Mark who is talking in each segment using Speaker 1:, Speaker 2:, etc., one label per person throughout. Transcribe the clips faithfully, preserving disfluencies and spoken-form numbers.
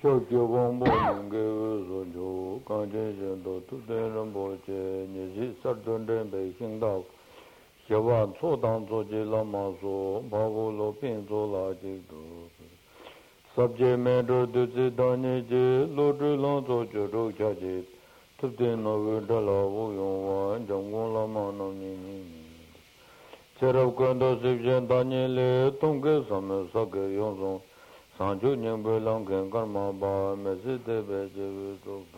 Speaker 1: Shokyo Wangbo Nunge Zonjo, Kanchen Shendo, Tuten Ramboche, Nyeji Sartun Renbe Hingdao, Xiawan Tsodan Tsoji Lama So, Bago Lo Pin So La Jikdo, Sabje Mendo Duzi Danyi Je, Lodri Lan So Jodo Chaji, Tuten Nogu Dala Wu Yongwan, Jangon Lama Nami, Cherab Kanda Sibjen Danyi Le, Tongke Same Sake Yongzong, Sanju Nyambe Langen Karma Ba Mesite Beje Sobo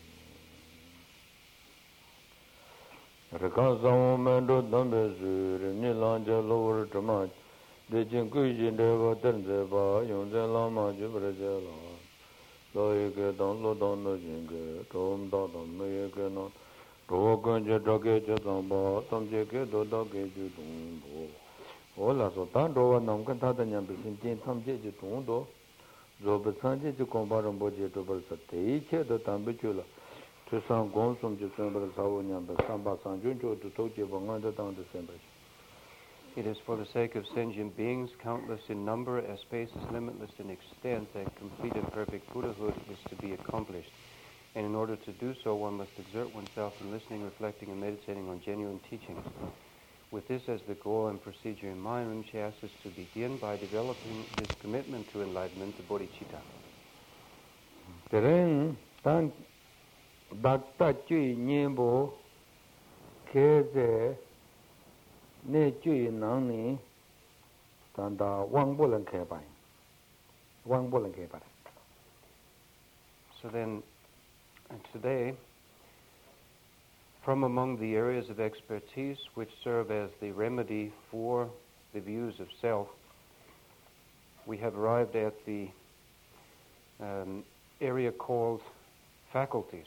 Speaker 1: Rekan Samu Mendo Dambe Suri Nilanja Lower Tamach Dejin Kuijin Deva Tenze Ba Yonzen Lama Jibraja La Loike Dan Lodan No Jinge Tom Dadam Meyeke Na Rogan Jedake Jatan Ba Tamje Ke Dodake Judum Bo Ola so tanto nam kan ta nyam bin tin tham je je tong do zo ba san je je kon ba ram bo je to ba sa te che do tam bi chu la tu san gon sum je san ba sa wo nyam ba san ba san jun jo to to je ba ngan da tang de sen ba.
Speaker 2: It is for the sake of sentient beings, countless in number, as space is limitless in extent, that complete and perfect Buddhahood is to be accomplished. And in order to do so, one must exert oneself in listening, reflecting, and meditating on genuine teachings. With this as the goal and procedure in mind, Rinpoche asks us to begin by developing this commitment to enlightenment, the bodhicitta.
Speaker 1: Teren tan dakta chui nyembo keze ne chui nang ni tan da wang bo lan ke bai wang bo lan ke bai.
Speaker 2: So then, and today, from among the areas of expertise which serve as the remedy for the views of self, we have arrived at the um, area called faculties.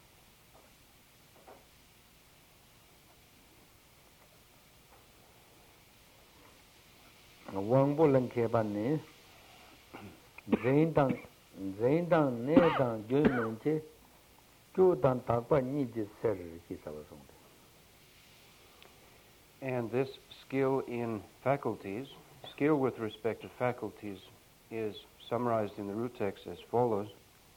Speaker 1: Wang bo lan ke ban ni zain dang zain dang ne dang gyu men che
Speaker 2: and this skill in faculties, skill with respect to faculties, is summarized in the root text as follows.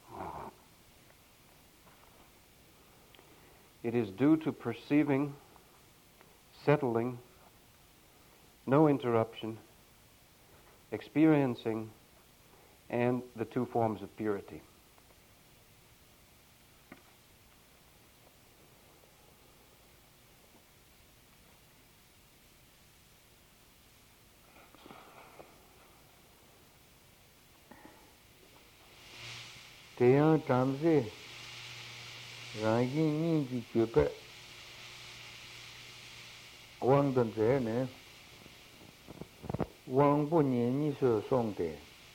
Speaker 2: It is due to perceiving, settling, no interruption, experiencing, and the two forms of purity.
Speaker 1: Teyang Tamse Rangi Ninji Kyupe Wang Dan Tse Ne Wang Bu Nye Ni Se Song Te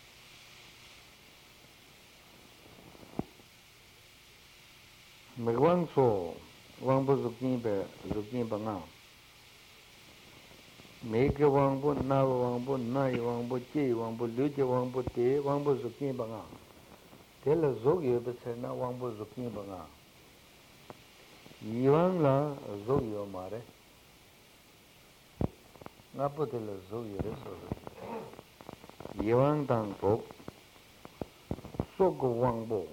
Speaker 1: Me Wang So Wang Bu Zukin Be Zukin Ba Nga Me Ke Wang Bu Na Wang Bu Na Wang Bu Che Wang Bu Lu Che Wang Bu Te Wang Bu Zukin Ba Nga Tela zog yo bese na wangbo zukin ba nga. Iwang la zog yo mare. Nga po tela zog yo re so. Iwang tang tok. Sok wangbo.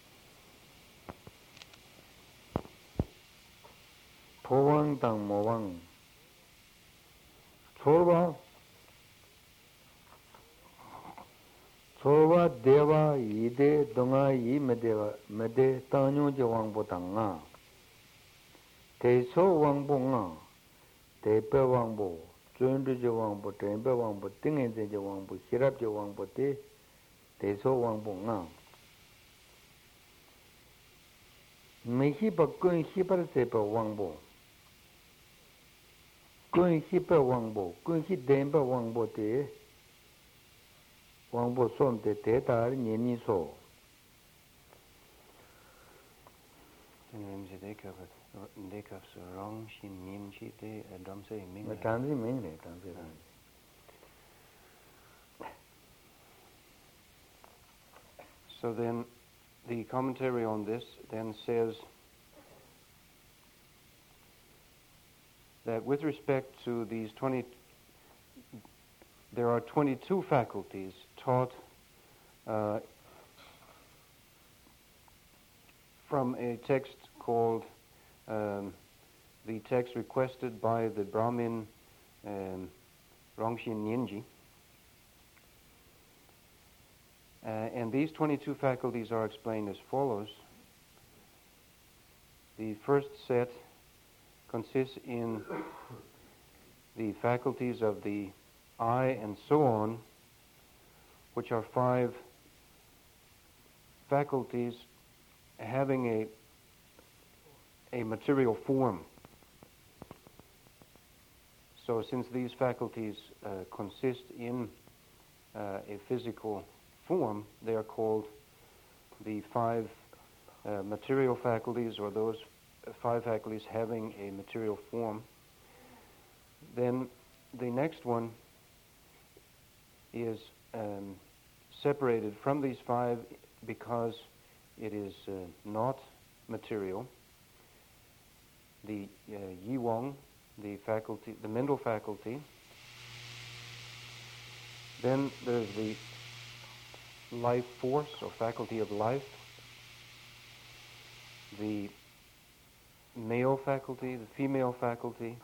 Speaker 1: Po wang tang mo wang. Chorba. Sowa deva ide donga yi medeva mede tanyo je wangbo tanga te so wangbo nga te pe wangbo chundu je wangbo tempe wangbo tingen je wangbo shirap je wangbo te te so wangbo nga mehi pa kun hipar se pa wangbo kun hipa wangbo kun hi dempa wangbo te Wangbo som te te tar nyeni so.
Speaker 2: So then, the commentary on this then says that with respect to these twenty, there are twenty-two faculties taught uh, from a text called um, the text requested by the Brahmin um, Rongshin Nyenji. Uh, and these twenty-two faculties are explained as follows. The first set consists in the faculties of the eye and so on, which are five faculties having a a material form. So since these faculties uh, consist in uh, a physical form, they are called the five uh, material faculties, or those five faculties having a material form. Then the next one is um, separated from these five because it is uh, not material. The uh, Yiwong, the faculty, the mental faculty. Then there's the life force, or faculty of life. The male faculty, the female faculty.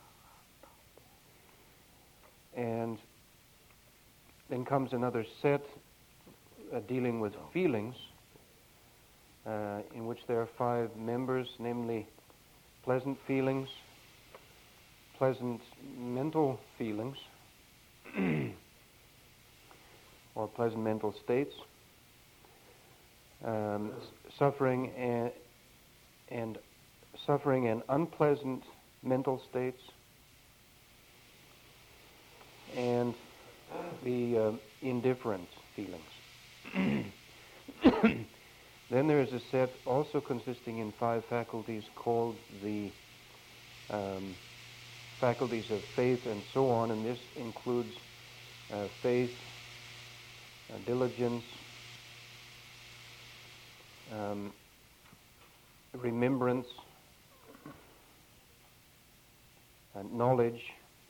Speaker 2: And then comes another set uh, dealing with feelings, uh, in which there are five members, namely pleasant feelings, pleasant mental feelings, or pleasant mental states, um, suffering and, and suffering and unpleasant mental states, and the uh, indifferent feelings. Then there is a set also consisting in five faculties called the um, faculties of faith and so on, and this includes uh, faith, uh, diligence, um, remembrance, uh, knowledge,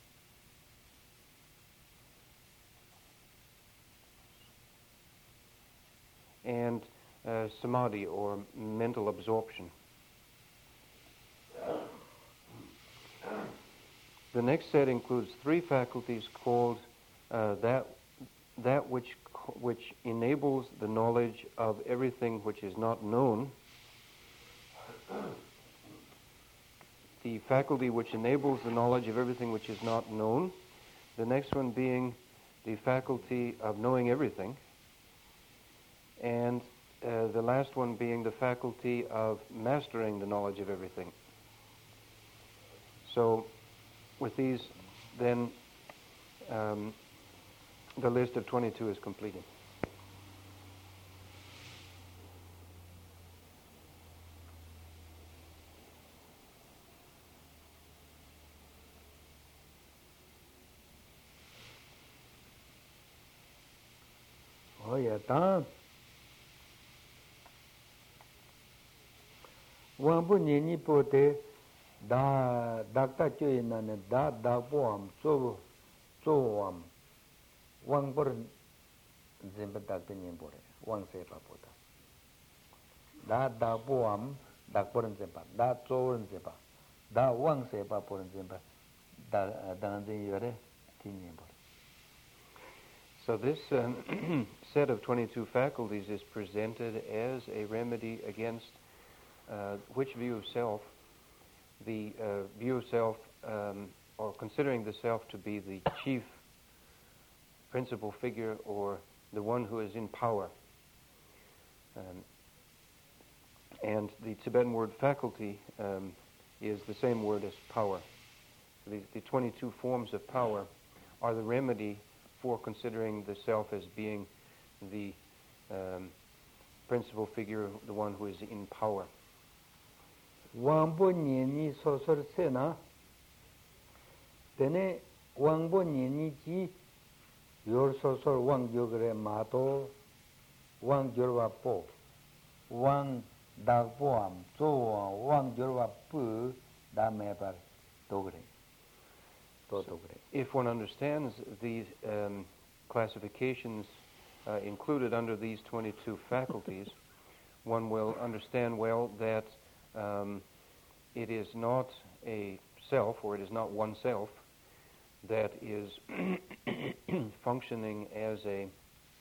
Speaker 2: and uh, samadhi, or mental absorption. The next set includes three faculties called uh, that that which which enables the knowledge of everything which is not known. The faculty which enables the knowledge of everything which is not known. The next one being the faculty of knowing everything. And uh, the last one being the faculty of mastering the knowledge of everything. So, with these, then um, the list of twenty-two is completed.
Speaker 1: Oh yeah, done. Wambu nini pote da dakta choy nane da da poam so so wam wang por zimba dakta nimbore wang se pa pota da da poam dak por zimba da so zimba da wang se pa por zimba da da zin yore ti nimbore.
Speaker 2: So this um, set of twenty-two faculties is presented as a remedy against uh, which view of self? The uh, view of self, um, or considering the self to be the chief principal figure, or the one who is in power. Um, and the Tibetan word faculty um, is the same word as power. The, the twenty-two forms of power are the remedy for considering the self as being the um, principal figure, the one who is in power.
Speaker 1: Wangbo Nyeni Sosor Sena Tene Wangbo Nyeni Ji Yor Sosor Wang Yogre Mato Wang Jorwa Po Wang Dagboam So Wang Jorwa Pu Da Mebar Dogre.
Speaker 2: So if one understands these um, classifications uh, included under these twenty-two faculties, one will understand well that um, it is not a self, or it is not oneself, that is functioning as a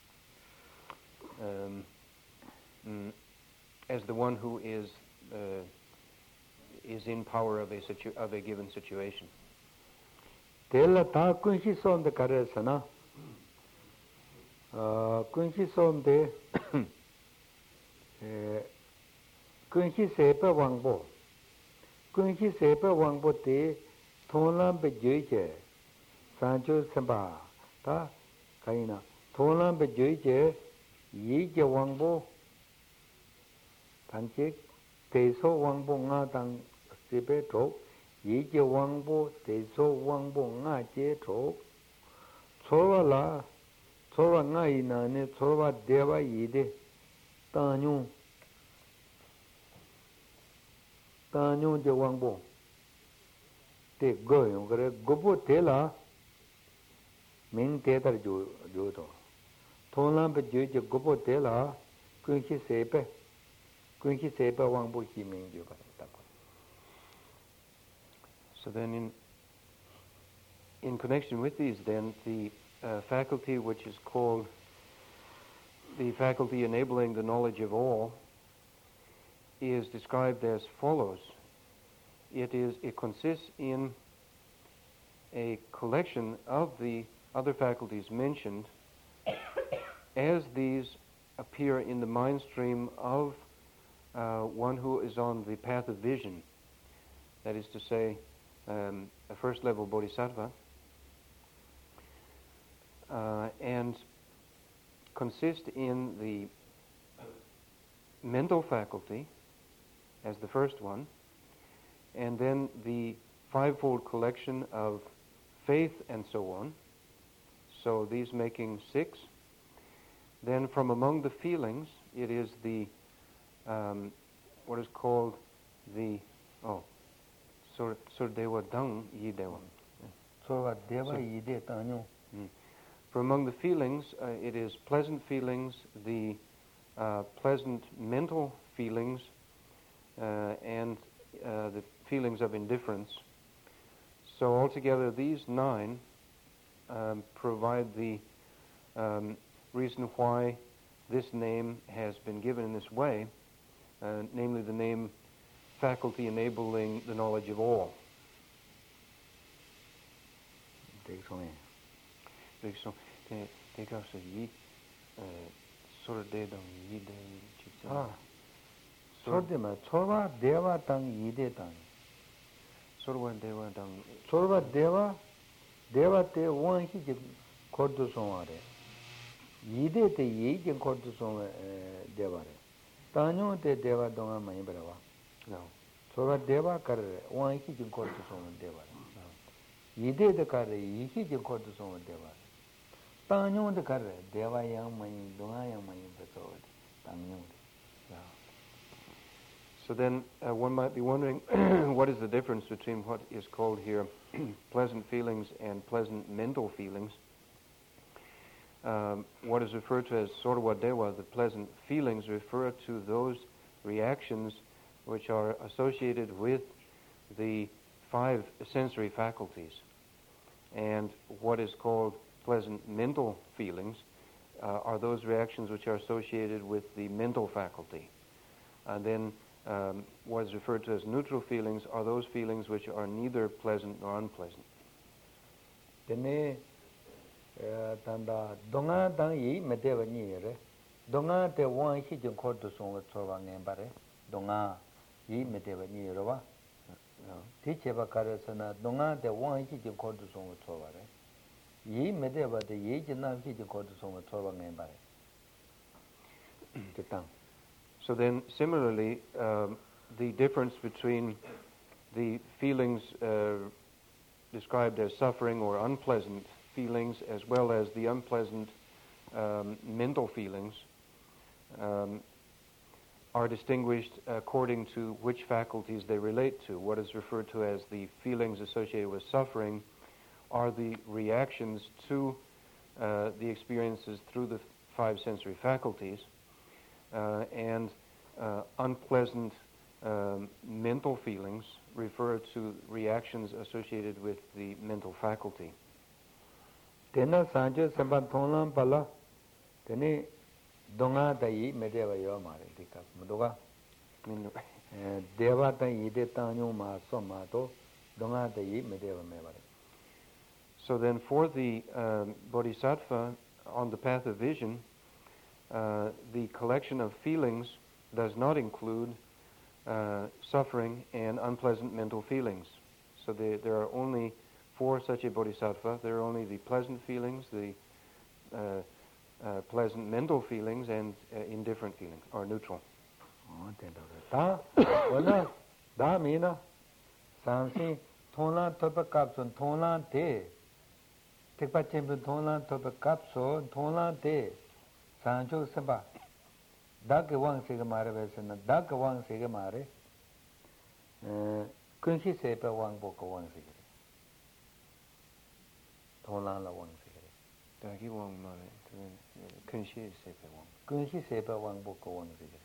Speaker 2: um, mm, as the one who is uh, is in power of a situ- of a given situation.
Speaker 1: Tela ta kunshi sonde karesana. Uh, kunshi sonde kunshi sepa wangbo. Kunshi sepa wangbo te thonlam pe joiche sancho semba ta kaina thonlam pe joiche yi je wangbo tanche teso wangbo nga tang sepe tro yi je wangbo teso wangbo nga che tro chowa la chowa nga ina ne chowa deva yide tanyo tanyo je wangbo te goyo kare gobo te la ming te tar jo jo to thonlam pe jo je gobo te la kunshi sepe kunshi sepe wangbo hi ming jo kare.
Speaker 2: So then in in connection with these then the uh, faculty which is called the faculty enabling the knowledge of all is described as follows. It is it consists in a collection of the other faculties mentioned as these appear in the mind stream of uh, one who is on the path of vision, that is to say, um, a first level bodhisattva, uh, and consist in the mental faculty as the first one, and then the fivefold collection of faith and so on, so these making six. Then from among the feelings, it is the, um, what is called the, oh, Sur Deva Dang Yi Deva.
Speaker 1: So Deva Yi De Tanyo.
Speaker 2: From among the feelings, uh, it is pleasant feelings, the uh, pleasant mental feelings, uh, and uh, the feelings of indifference. So altogether, these nine um, provide the um, reason why this name has been given in this way, uh, namely the name faculty enabling the knowledge of all.
Speaker 1: Ah, Sordema, Sorva Deva Tang Yide Tang.
Speaker 2: Sorva Deva Tang.
Speaker 1: Sorva Deva, Deva te one hit Cordo Somare. Yide te Yi Cordo Som Devare. Tanyo te Deva Donga Maibrava.
Speaker 2: No.
Speaker 1: Sorva Deva Carre, one hit Cordo Som Devare. Yide the Carre, Yi hit Cordo Som Devare. Tanyo the Carre, Deva Yang Mai, Donga Yang Mai Besoed. Tanyo.
Speaker 2: So then uh, one might be wondering, what is the difference between what is called here pleasant feelings and pleasant mental feelings? Um, what is referred to as Sorva Deva, the pleasant feelings, refer to those reactions which are associated with the five sensory faculties. And what is called pleasant mental feelings uh, are those reactions which are associated with the mental faculty. And then Um, what is referred to as neutral feelings are those feelings which are neither pleasant nor unpleasant.
Speaker 1: Tene tanda donga dang yi medeva ni re donga te wan hi jin khor tu song cho wa ngen ba re donga yi medeva ni re wa ti che ba ka re sana donga te wan hi jin khor tu song cho wa re yi medeva de yi jin na hi jin khor tu song cho wa ngen ba re tang.
Speaker 2: So then, similarly, um, the difference between the feelings uh, described as suffering or unpleasant feelings, as well as the unpleasant um, mental feelings, um, are distinguished according to which faculties they relate to. What is referred to as the feelings associated with suffering are the reactions to uh, the experiences through the five sensory faculties. Uh, and uh, unpleasant um, mental feelings refer to reactions associated with the mental faculty.
Speaker 1: Tena sanjo sempat thonan pala teni donga dai medeva yo mare dikap mudoga deva tan yide tanyo ma soma to donga dai medeva mevare.
Speaker 2: So then for the um, bodhisattva on the path of vision, uh, the collection of feelings does not include uh, suffering and unpleasant mental feelings. So they, there are only, for such a bodhisattva, there are only the pleasant feelings, the uh, uh, pleasant mental feelings, and uh, indifferent feelings, or neutral.
Speaker 1: Da, wala, da mina, samsi, thona topa kapson, thona te, tekpa chempu thona topa kapso, thona te, sancho seba, da ke wang sega mare vesena, da ke wang sega mare, kunshi sepa wang boka wang sega, thona la wang sega.
Speaker 2: Da ki wang mare, kunshi sepa wang.
Speaker 1: Kunshi sepa wang boka wang sega.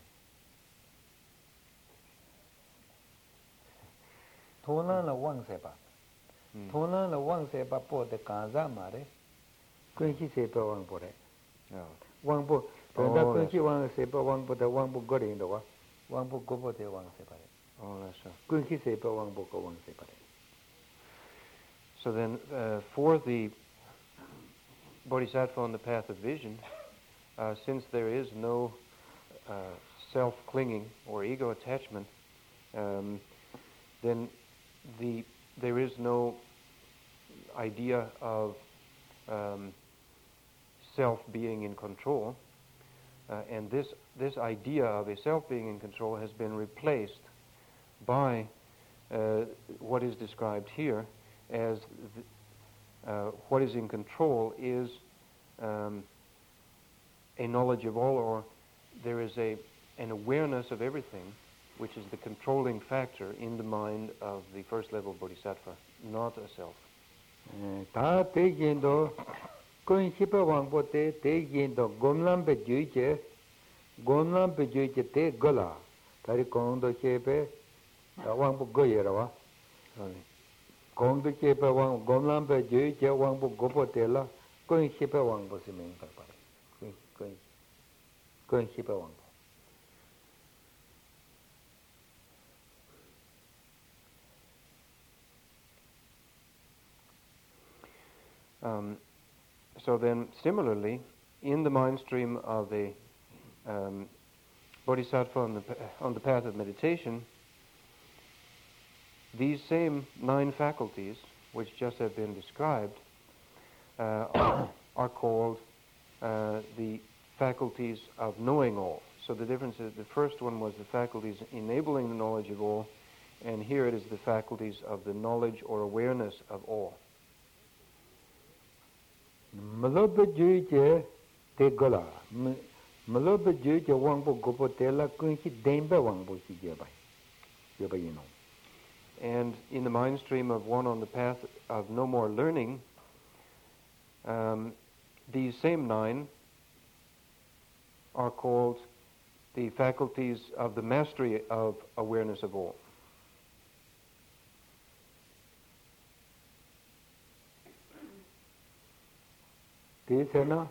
Speaker 1: Thona la wang sepa. Thona la wang sepa po de kanza mare. Kunshi sepa wang po re. Wang po. Tanda kunshi wang sepa wang po de wang po gore indo wa. Wang po gopo de wang sepa re.
Speaker 2: Oh, that's right.
Speaker 1: Kunshi sepa wang po ko wang sepa re.
Speaker 2: So then, uh, for the bodhisattva on the path of vision, uh, since there is no uh, self-clinging or ego attachment, um, then the there is no idea of um, self being in control, uh, and this this idea of a self being in control has been replaced by uh, what is described here as the, uh, what is in control is um, a knowledge of all, or there is a an awareness of everything, which is the controlling factor in the mind of the first level bodhisattva, not a self.
Speaker 1: Ta te yendo kun shipa wangpo te te yendo gomlam pe juiche gomlam pe juiche te gola tari kondo chepe wangpo goye rawa kondo chepe wang gomlam pe juiche wangpo gopo te la kun shipa wangpo si ming parpare kun kun shipa wangpo.
Speaker 2: Um, so then, similarly, in the mind stream of a um, bodhisattva on the, on the path of meditation, these same nine faculties, which just have been described, uh, are, are called uh, the faculties of knowing all. So the difference is the first one was the faculties enabling the knowledge of all, and here it is the faculties of the knowledge or awareness of all.
Speaker 1: Maloba juiche te gola, maloba juiche wangpo gopo te la kunshi denba wangpo si jebai, jebai you know.
Speaker 2: And in the mind stream of one on the path of no more learning, um, these same nine are called the faculties of the mastery of awareness of all.
Speaker 1: Tisena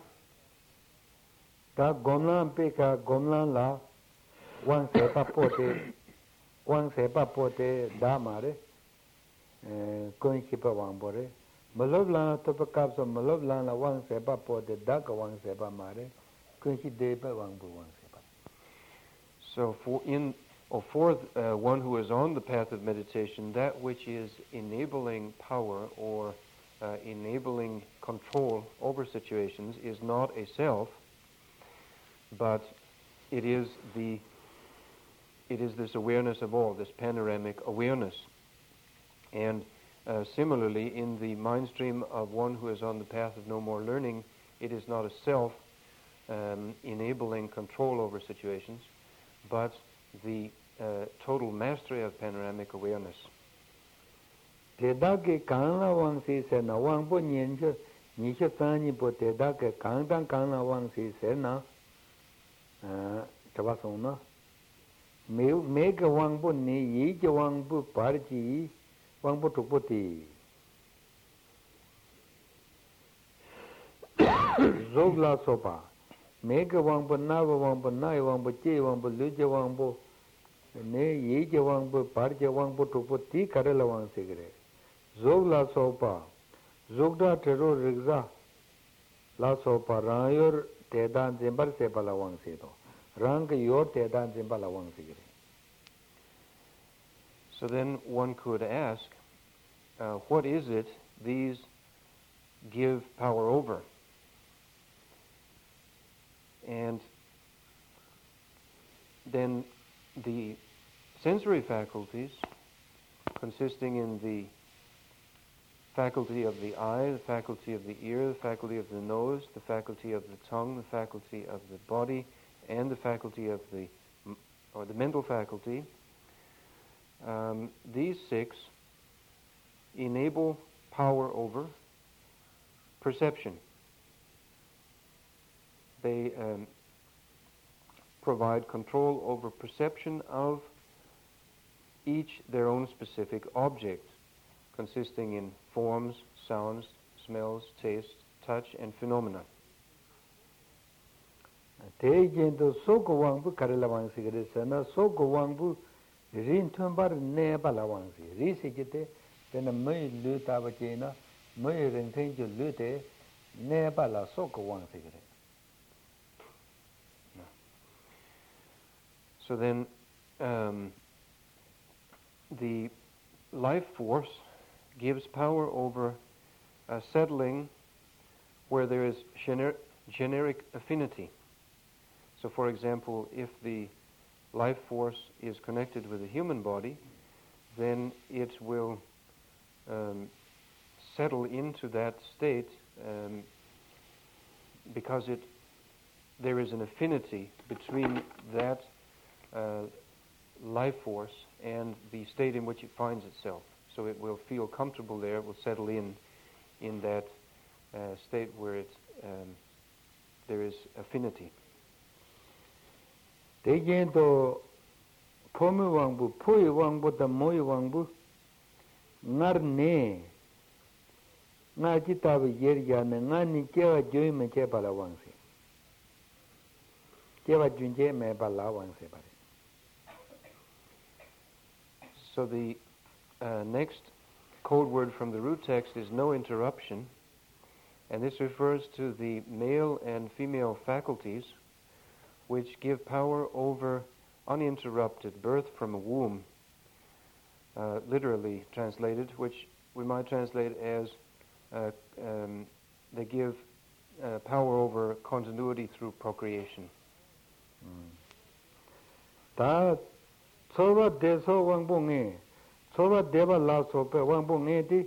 Speaker 1: ta gomlan peka gomlan la wang sepa pote wang sepa pote damare kun shipa wang bore malob la to pa kapso malob la la wang sepa pote dak wang sepa mare kun shi de pa wang bu wang sepa.
Speaker 2: So for in or for uh, one who is on the path of meditation, that which is enabling power or Uh, enabling control over situations is not a self, but it is the it is this awareness of all, this panoramic awareness. And uh, similarly, in the mind stream of one who is on the path of no more learning, it is not a self um, enabling control over situations, but the uh, total mastery of panoramic awareness.
Speaker 1: Teda ke kanla wang si se na wang po nyen che ni che tani po teda ke kang tang kanla wang si se na chaba song na me me ka wang bu ni yi je wang bu par ji wang bu tu bu ti zog la so pa me ka wang bu na wang bu na wang bu je wang bu lu je wang bu ne yi je wang bu par je wang bu tu bu ti kare la wang se gre zog la so pa zog da tero rigza la so pa ra yor te dan jembar se pala wang se do rang yor te dan jembar la wang se gre.
Speaker 2: So then one could ask, uh, what is it these give power over? And then the sensory faculties, consisting in the faculty of the eye, the faculty of the ear, the faculty of the nose, the faculty of the tongue, the faculty of the body, and the faculty of the, or the mental faculty, um, these six enable power over perception. They um, provide control over perception of each their own specific object, consisting in forms, sounds, smells, taste, touch, and phenomena.
Speaker 1: Tejendo soko wangbu karela wangsi gre sana soko wangbu rin thumbar ne bala wangsi ri sikite tena mai lu ta bachena mai ren thai ju lu te ne bala soko wangsi gre.
Speaker 2: So then um, the life force gives power over uh, settling where there is gener- generic affinity. So for example, if the life force is connected with the human body, then it will um, settle into that state um, because it there is an affinity between that uh, life force and the state in which it finds itself. So it will feel comfortable there, it will settle in in that uh, state where it's, um, there is affinity.
Speaker 1: Tejendo pomi wangbu pui wangbu da moi wangbu ngar ne nga jitabi yer ya ne nga ni chewa joy me che bala wangsi chewa junje me bala wangsi bare.
Speaker 2: So the uh, next code word from the root text is no interruption, and this refers to the male and female faculties which give power over uninterrupted birth from a womb, uh, literally translated, which we might translate as uh, um, they give uh, power over continuity through procreation.
Speaker 1: Ta soba deso wangbu nge soba deba la sope wangbu nge di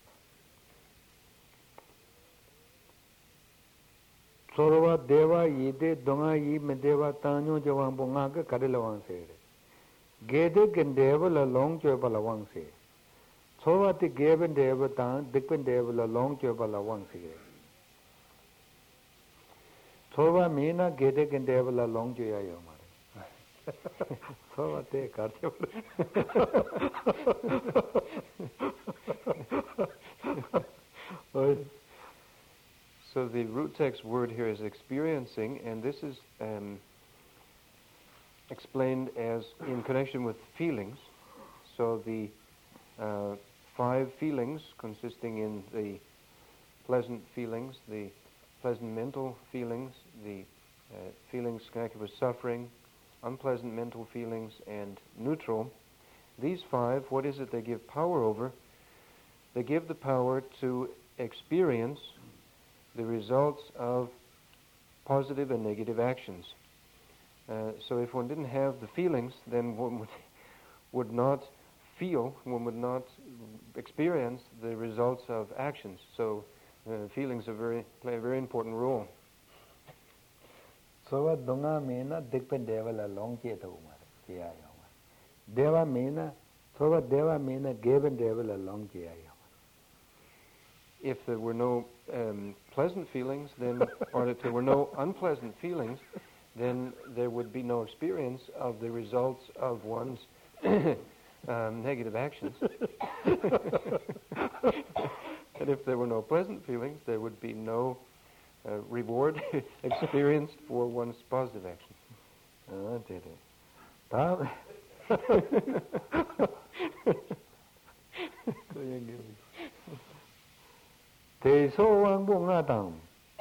Speaker 1: soba deva yide donga yi me deva tanyo je wangbu nga ke karila wangse gede gendeva la long jo bala wangse soba ti geben deva tan dikpen deva la long jo bala wangse soba mina gede gendeva la long jo ya yo so te kartyo.
Speaker 2: So the root text word here is experiencing, and this is um, explained as in connection with feelings. So the uh, five feelings consisting in the pleasant feelings, the pleasant mental feelings, the uh, feelings connected with suffering, unpleasant mental feelings, and neutral. These five, what is it they give power over? They give the power to experience the results of positive and negative actions. Uh, so if one didn't have the feelings, then one would, would not feel, one would not experience the results of actions. So uh, feelings are very, play a very important role.
Speaker 1: So donga mena dikpen deva la long che to mar che ya yo deva mena so deva mena geben deva la long che ya yo.
Speaker 2: If there were no um, pleasant feelings, then, or if there were no unpleasant feelings, then there would be no experience of the results of one's um, negative actions. And if there were no pleasant feelings, there would be no uh, reward experienced for one's positive actions.
Speaker 1: 아, 되네. 다음. 대소왕보 나당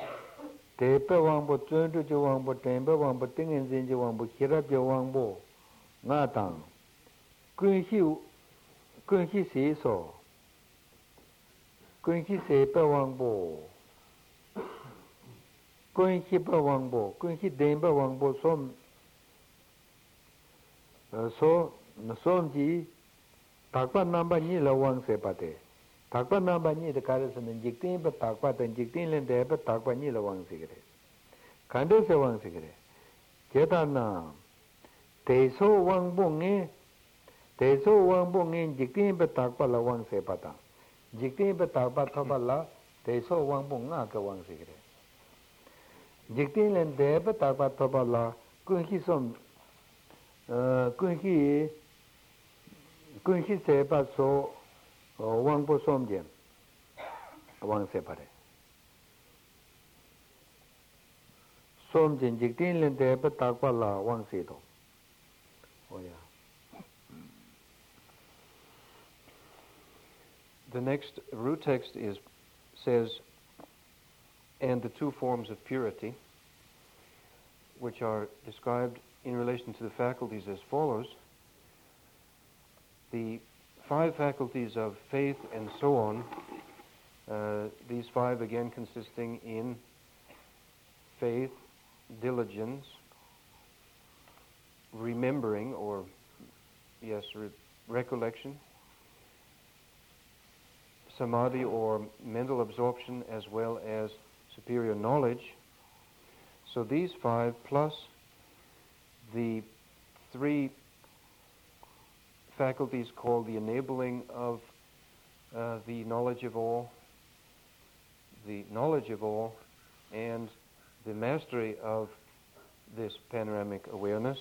Speaker 1: 대배왕보 전주지왕보 댐배왕보 땡엔진지왕보 히라비왕보 나당 근시 근시세소 근시세배왕보 근시배왕보 근시댐배왕보 솜 소 솜지 takpa namba ni la wang se pate takpa namba ni de kare se jiktin pa takpa tan jiktin len de pa takpa ni la wang se gre kande se wang se gre keta na teso wang bong e teso wang bong e jiktin pa takpa la wang se pata jiktin pa takpa thoba la teso wang bong nga ka wang se gre jiktin len de pa takpa thoba la kun hi som kun hi kunshi sepa so wangpo somjen wang separe somjen jiktin len tepa takpa la wang seto oya.
Speaker 2: The next root text is says, and the two forms of purity, which are described in relation to the faculties as follows. The five faculties of faith and so on, uh, these five again consisting in faith, diligence, remembering or, yes, re- recollection, samadhi or mental absorption, as well as superior knowledge. So these five plus the three faculties called the enabling of uh, the knowledge of all, the knowledge of all, and the mastery of this panoramic awareness.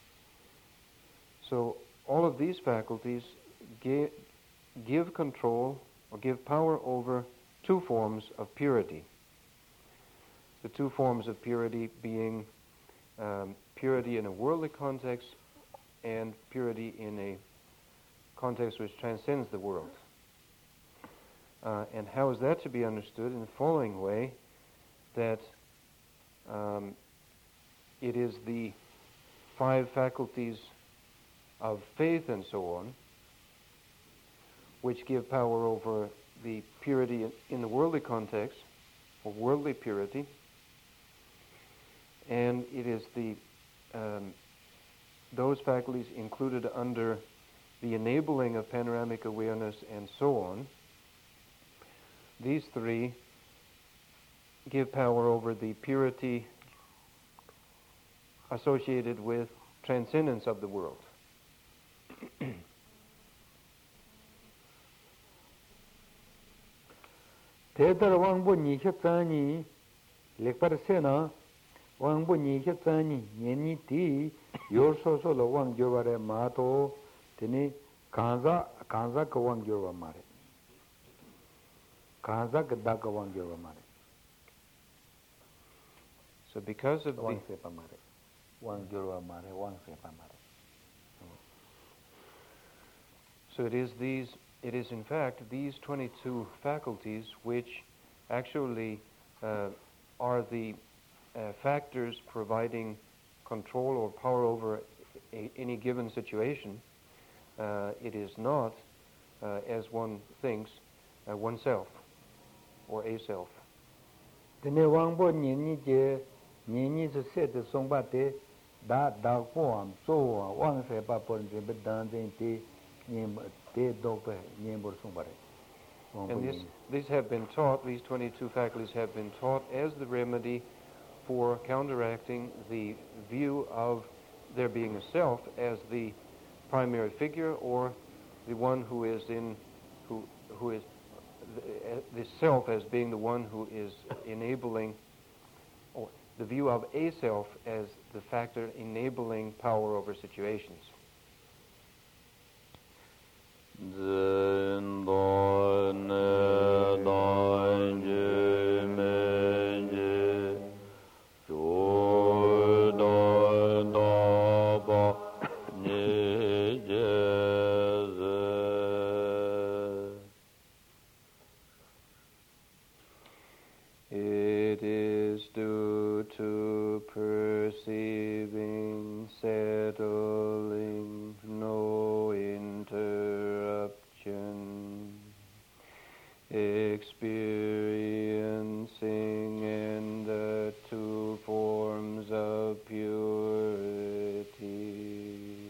Speaker 2: So all of these faculties give, give control or give power over two forms of purity. The two forms of purity being um, purity in a worldly context and purity in a context which transcends the world. Uh, and how is that to be understood? In the following way, that um, it is the five faculties of faith and so on which give power over the purity in, in the worldly context, or worldly purity, and it is the um, those faculties included under the enabling of panoramic awareness and so on. These three give power over the purity associated with transcendence of the world.
Speaker 1: Tedar wangbo nisha tsani lekpar sena wangbo nisha tsani nyeni ti yor so so lo wang jovare mato tini kanza kanza ka wang jova mare kanza ka da ka wang jova mare.
Speaker 2: So because of
Speaker 1: wang
Speaker 2: the
Speaker 1: sepa mare wang jova mare wang sepa mare.
Speaker 2: So it is these, it is in fact these twenty-two faculties which actually uh, are the uh, factors providing control or power over a, any given situation. Uh, it is not, uh, as one thinks, uh, oneself or a self.
Speaker 1: Tene wangbo nyeni je nyeni se se te songpa te da da ko am so wang sepa pon je be dan te.
Speaker 2: And this, these have been taught, these twenty-two faculties have been taught as the remedy for counteracting the view of there being a self as the primary figure, or the one who is in, who who is the, the self as being the one who is enabling, or the view of a self as the factor enabling power over situations. It is due to perceiving, settling, no interruption, experiencing in the two forms of purity.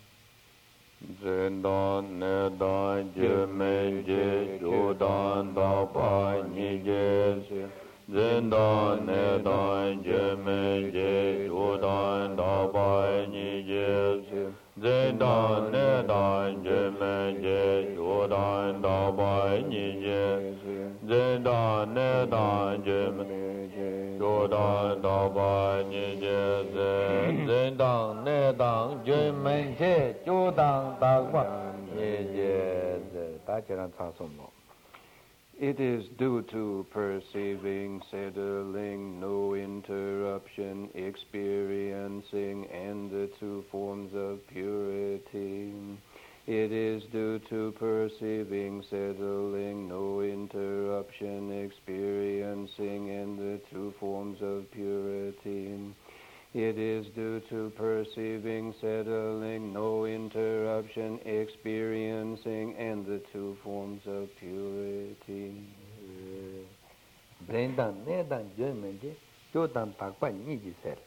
Speaker 1: Zendan nedan jemenje jodan da pa nije Zendan nedan jemenje jodan da pa nije Zendan nedan jemenje jodan da pa nije Zendan nedan jemenje jodan da pa nije Zendan nedan jemenje jodan da pa nije ta chiran cha somo.
Speaker 2: It is due to perceiving, settling, no interruption, experiencing, and the two forms of purity. It is due to perceiving, settling, no interruption, experiencing, and the two forms of purity. It is due to perceiving, settling, no interruption, experiencing, and the two forms of purity.
Speaker 1: Zendan nedan jemenje jodan takpa niji ser.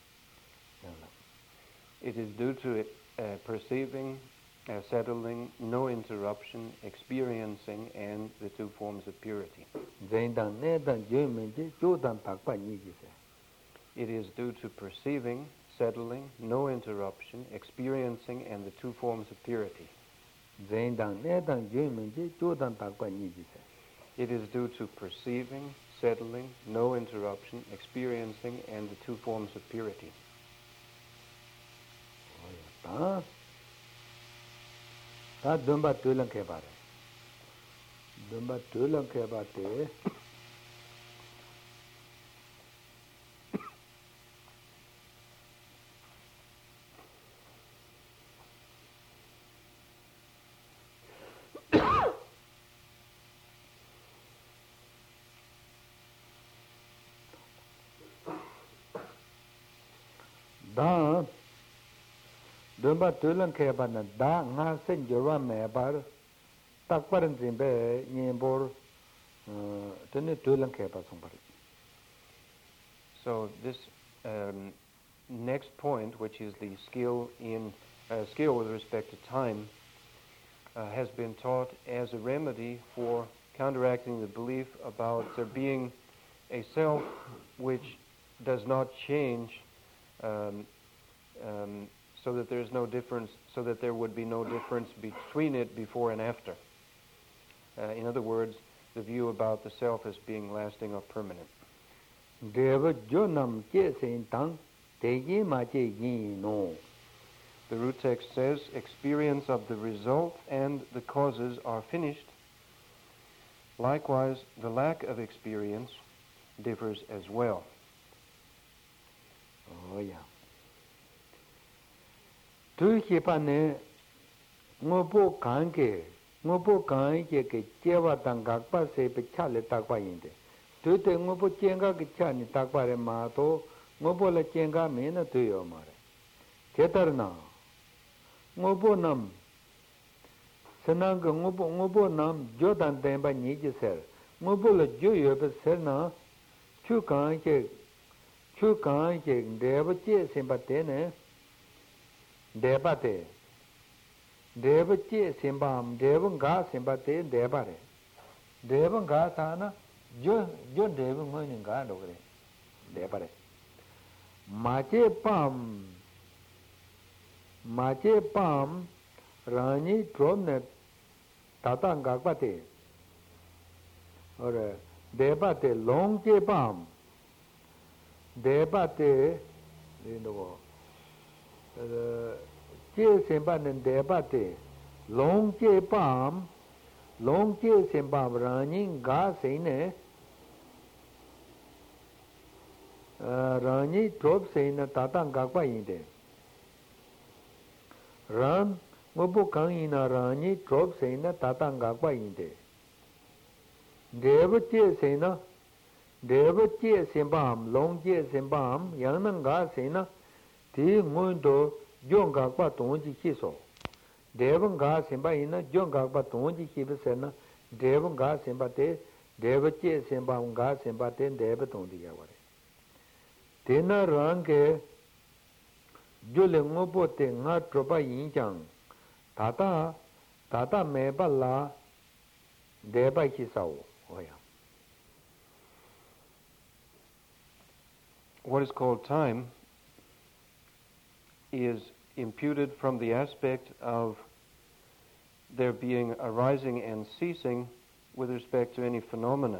Speaker 2: It is due to it, uh, perceiving, uh, settling, no interruption, experiencing, and the two forms of purity.
Speaker 1: Zendan nedan jemenje jodan takpa niji ser.
Speaker 2: It is due to perceiving, settling, no interruption, experiencing, and the two forms of purity. It is due to perceiving, settling, no interruption, experiencing, and the two forms of purity.
Speaker 1: Ta dumba tulang ke bare. Dumba tulang ke bate. Da dumba tulang ke bana da nga sen jorwa me bar tak paran zimbe nyembor tene tulang ke ba song bar.
Speaker 2: So this um, next point, which is the skill in uh, skill with respect to time, uh, has been taught as a remedy for counteracting the belief about there being a self which does not change, um, um, so that there is no difference, so that there would be no difference between it before and after. Uh, in other words, the view about the self as being lasting or permanent.
Speaker 1: Deva jonam che sen tang te ma che yin no.
Speaker 2: The root text says, experience of the result and the causes are finished. Likewise, the lack of experience differs as well.
Speaker 1: Oh yeah. Tu hi pa ne ngopo kan ke ngopo kan ke ke chewa tang gak pa se pe cha le tak pa yin de. Tu te ngopo chenga ke cha ni tak pa re ma to ngopo le chenga me na tu yo ma re. Ketar na ngopo nam senang ke ngopo ngopo nam jo dan ten ba ni je ser. Ngopo le jo yo pe ser na chu kan ke chu kan ke de ba che sem pa te ne. Debate Devache Simbam Devanga Simbate Debare Devanga Tana Jo Jo Devanga Dogre Debare Mache Pam Mache Pam Rani Tromnet Tatanga Pate or Debate Long Che Pam debate lino uh che semba nen debate long che pam long che semba rani ga seine uh rani top seine tatang ga pa yinde ran ngobu kang ina rani top seine tatang ga pa yinde dev che seina dev che sembam long che sembam yang nang ga seina ti ngun do yong ga pa tong ji chi so dev ga semba ina yong ga pa tong ji chi be sena dev ga semba te dev che sembam ga semba te dev tong di ya wa te na rang ke jo le ngo po te nga tro pa yin chang ta ta ta ta me ba la de ba chi sa o ya.
Speaker 2: What is called time is imputed from the aspect of there being arising and ceasing with respect to any phenomena.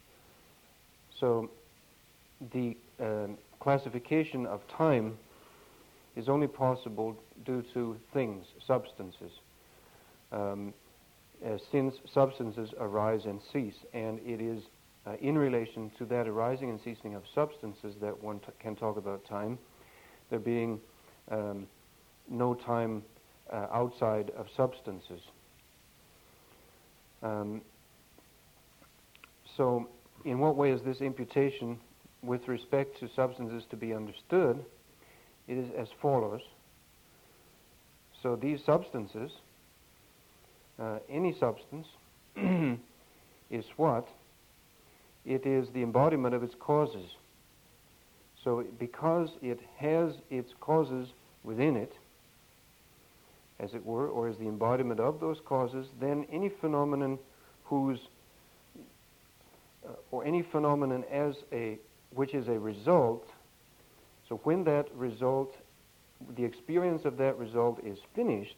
Speaker 2: So the uh, classification of time is only possible due to things, substances, um, uh, since substances arise and cease, and it is Uh, in relation to that arising and ceasing of substances that one t- can talk about time, there being um, no time uh, outside of substances. Um, so, in what way is this imputation with respect to substances to be understood? It is as follows. So, these substances, uh, any substance, is what? It is the embodiment of its causes. So because it has its causes within it, as it were, or is the embodiment of those causes, then any phenomenon whose, uh, or any phenomenon as a, which is a result, so when that result, the experience of that result is finished,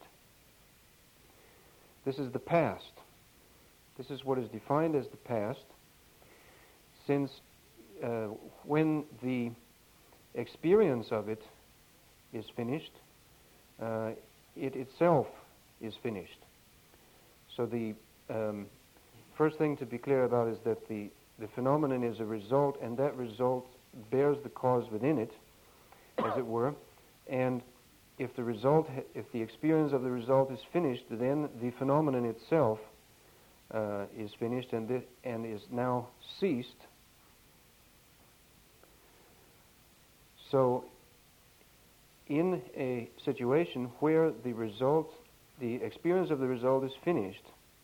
Speaker 2: this is the past. This is what is defined as the past. Since uh, when the experience of it is finished, uh, it itself is finished. So the um, first thing to be clear about is that the, the phenomenon is a result, and that result bears the cause within it, as it were. And if the result, ha- if the experience of the result is finished, then the phenomenon itself uh, is finished and th- and is now ceased. So, in a situation where the result, the experience of the result is finished,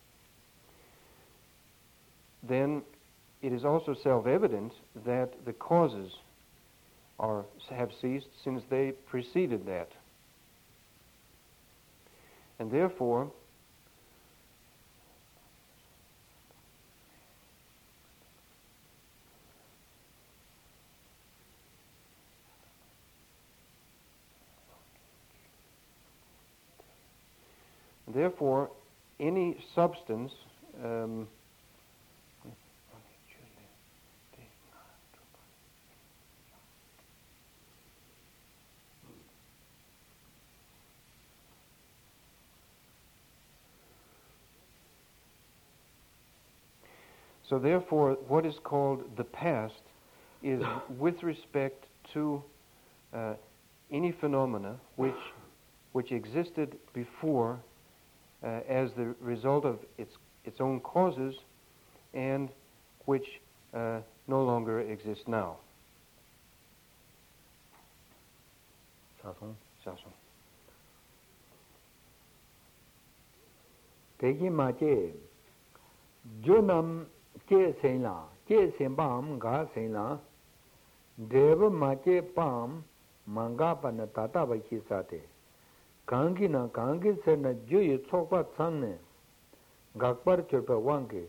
Speaker 2: then it is also self-evident that the causes are have ceased since they preceded that. And therefore, Therefore, any substance um, so therefore, what is called the past is with respect to uh, any phenomena which which existed before Uh, as the result of its its own causes, and which uh, no longer exist now.
Speaker 1: Sasong.
Speaker 2: Sasong.
Speaker 1: Teki ma che junam che sen la che sen bam ga sen la dev ma che pam manga pan tata ba chi sa te kangi na kangi se na ju yi chokpa tsang ne gakpar churpa wangi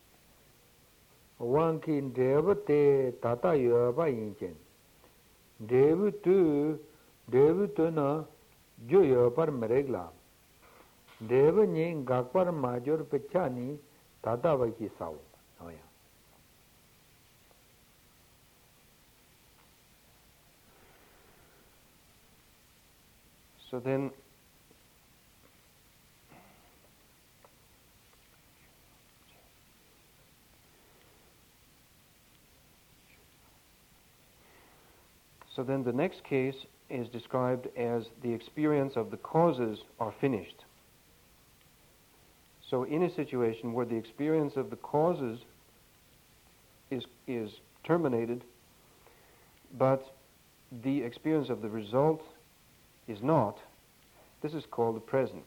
Speaker 1: wangi dev te tata yo ba yin chen dev tu dev tu na ju yo par meregla dev ni gakpar major pecha ni tata ba chi sao oya
Speaker 2: So then, so then the next case is described as the experience of the causes are finished. So in a situation where the experience of the causes is is terminated, but the experience of the result is not, this is called the present.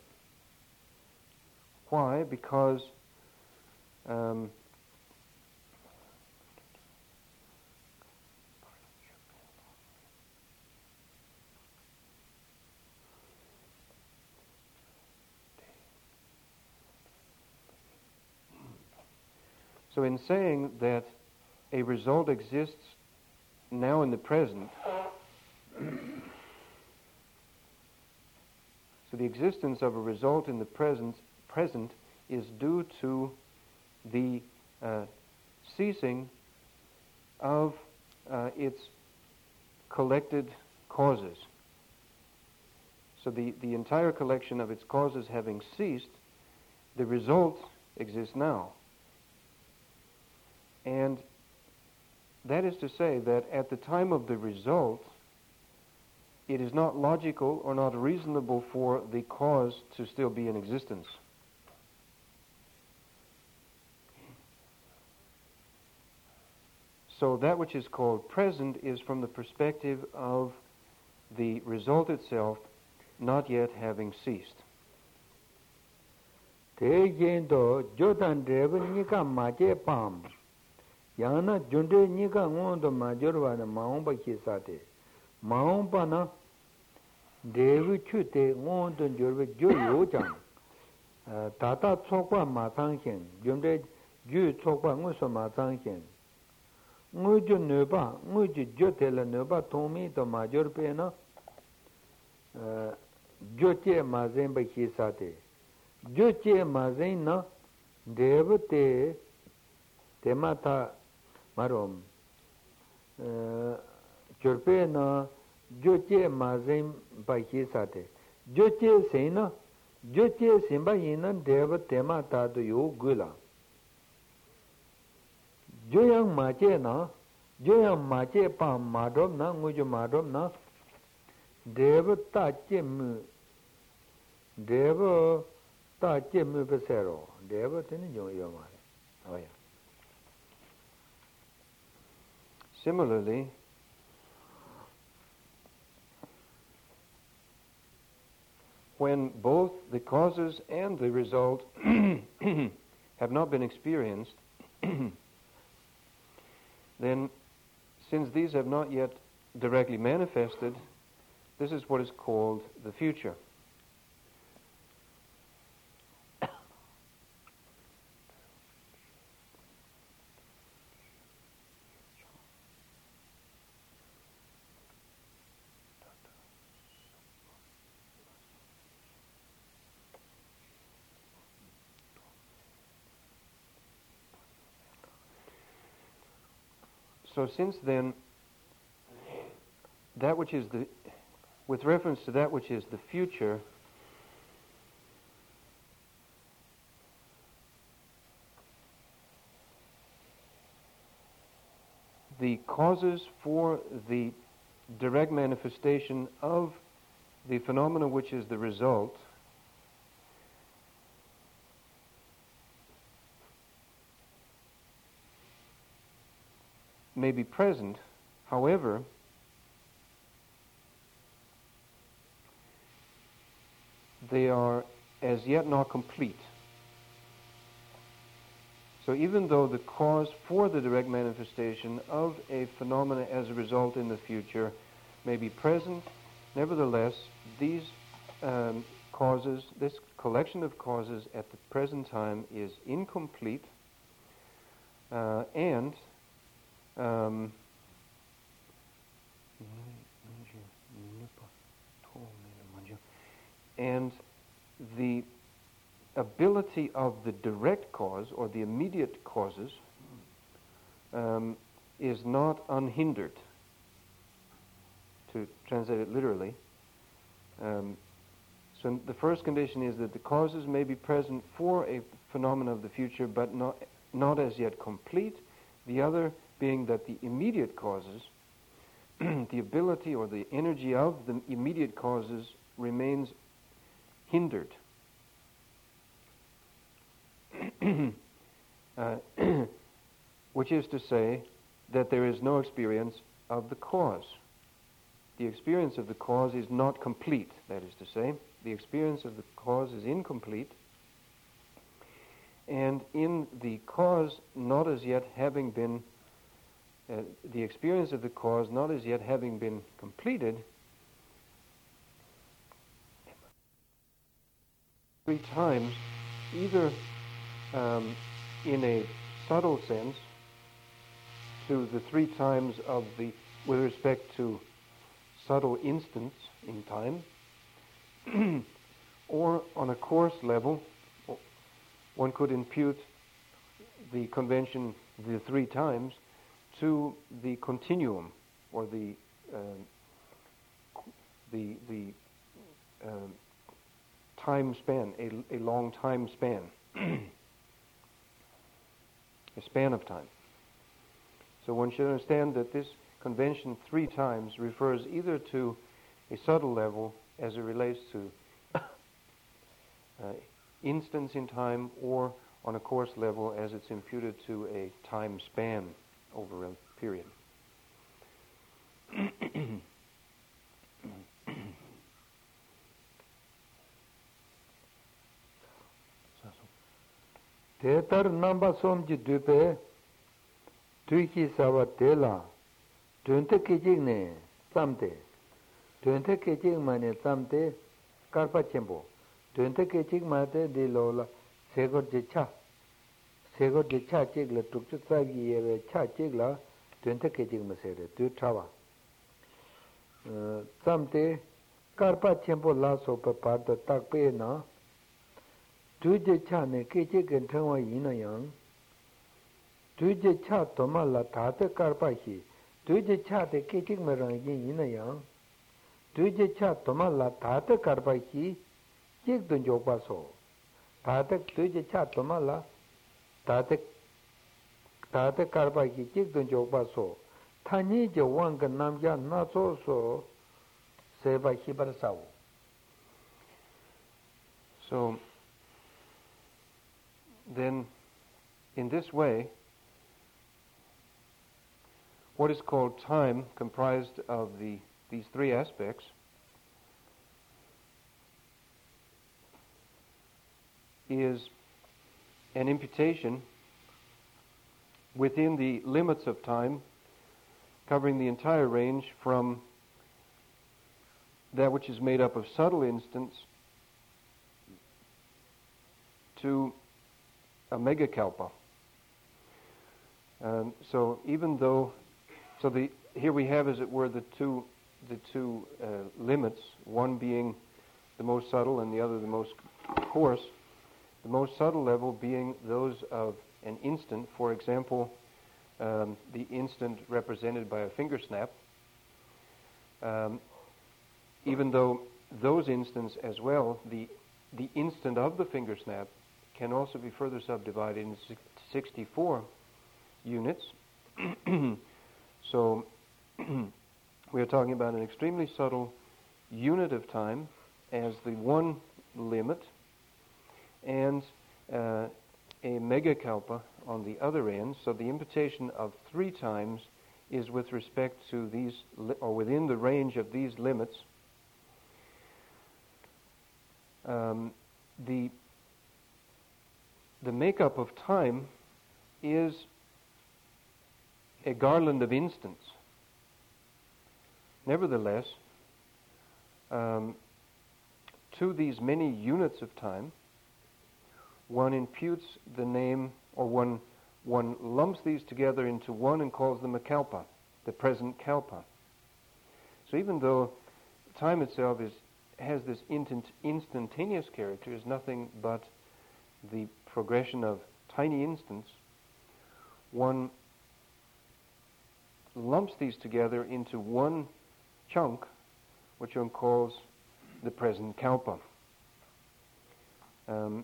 Speaker 2: Why? Because um, so in saying that a result exists now in the present, so the existence of a result in the present present is due to the uh, ceasing of uh, its collected causes. So the, the entire collection of its causes having ceased, the result exists now. And that is to say that at the time of the result, it is not logical or not reasonable for the cause to still be in existence. So that which is called present is from the perspective of the result itself not yet having ceased.
Speaker 1: Yana junde nika ngondo majorwa na maomba kisate. Maomba na devi chute ngondo jorwe joyo jang. Tata tsokwa matanghen, junde ju tsokwa nguso matanghen. Ngujo nöba, ngujo jotela nöba tomi to majorpe na joche mazemba kisate. Joche mazen na devi te temata marom chorpe na joche mazem baki sate joche sena joche simba ina deva tema ta do yo gula joyang mache na joyang mache pa madom na ngujo madom na deva ta chem deva ta chem pesero deva tene jo yo mare oya.
Speaker 2: Similarly, when both the causes and the result have not been experienced, then since these have not yet directly manifested, this is what is called the future. So since then, that which is the, with reference to that which is the future, the causes for the direct manifestation of the phenomena which is the result may be present, however, they are as yet not complete. So even though the cause for the direct manifestation of a phenomena as a result in the future may be present, nevertheless, these um, causes, this collection of causes at the present time is incomplete, uh, and Um, and the ability of the direct cause or the immediate causes um, is not unhindered. To translate it literally, um, So the first condition is that the causes may be present for a phenomena of the future, but not, not as yet complete. The other being that the immediate causes, the ability or the energy of the immediate causes remains hindered. uh, which is to say that there is no experience of the cause. The experience of the cause is not complete, that is to say. The experience of the cause is incomplete, and in the cause not as yet having been, uh, the experience of the cause not as yet having been completed, three times, either um, in a subtle sense, to the three times of the, with respect to subtle instants in time, or on a coarse level, one could impute the convention, the three times, to the continuum, or the uh, the the uh, time span, a, a long time span, a span of time. So one should understand that this convention three times refers either to a subtle level as it relates to uh, instants in time, or on a coarse level as it's imputed to a time span over a period.
Speaker 1: Tetar namba somji dupe tuiki sawa tela tunte kijik ne samte tunte kijik mane samte karpa chembo tunte kijik mate di lola segor je cha segor je cha chigla tukchu tsagi yewe cha chigla tunte kijik masere tu trawa samte karpa chembo la so pa parda takpe na tuje cha ne kijik entangwa yina yang tuje cha toma la tate karpa hi tuje cha te kijik merang yin yina yang tuje cha toma la tate karpa hi jik dun jokpa so tate tuje cha toma la tate tate karpa hi jik dun jokpa so tani je wanga namya na so so seba hibar sawo.
Speaker 2: So then, in this way, what is called time, comprised of the these three aspects, is an imputation within the limits of time, covering the entire range from that which is made up of subtle instants to a megakalpa. Um, so even though, so the here we have, as it were, the two the two uh, limits, one being the most subtle and the other the most coarse. The most subtle level being those of an instant, for example, um, the instant represented by a finger snap. Um, even though those instants as well, the the instant of the finger snap can also be further subdivided into sixty-four units. So we are talking about an extremely subtle unit of time as the one limit, and uh, a megakalpa on the other end. So the imputation of three times is with respect to these, li- or within the range of these limits. Um, the The makeup of time is a garland of instants. Nevertheless, um, to these many units of time, one imputes the name, or one one lumps these together into one and calls them a kalpa, the present kalpa. So even though time itself is has this instant, instantaneous character, is nothing but the progression of tiny instants, one lumps these together into one chunk, which one calls the present kalpa. um,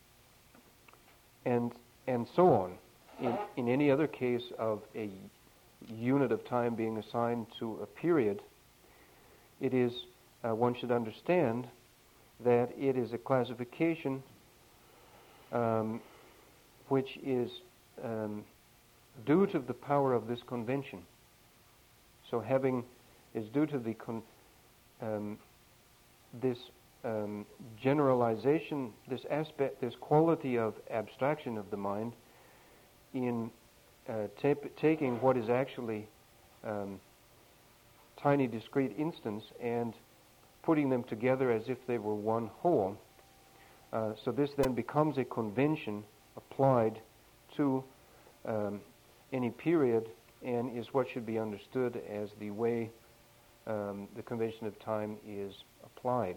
Speaker 2: and and so on. In, in any other case of a unit of time being assigned to a period, it is, uh, one should understand that it is a classification um, which is um, due to the power of this convention. So having is due to the con, um, this um, generalization, this aspect, this quality of abstraction of the mind in uh, ta- taking what is actually um, tiny discrete instants and putting them together as if they were one whole. Uh, so this then becomes a convention applied to um, any period and is what should be understood as the way um, the convention of time is applied.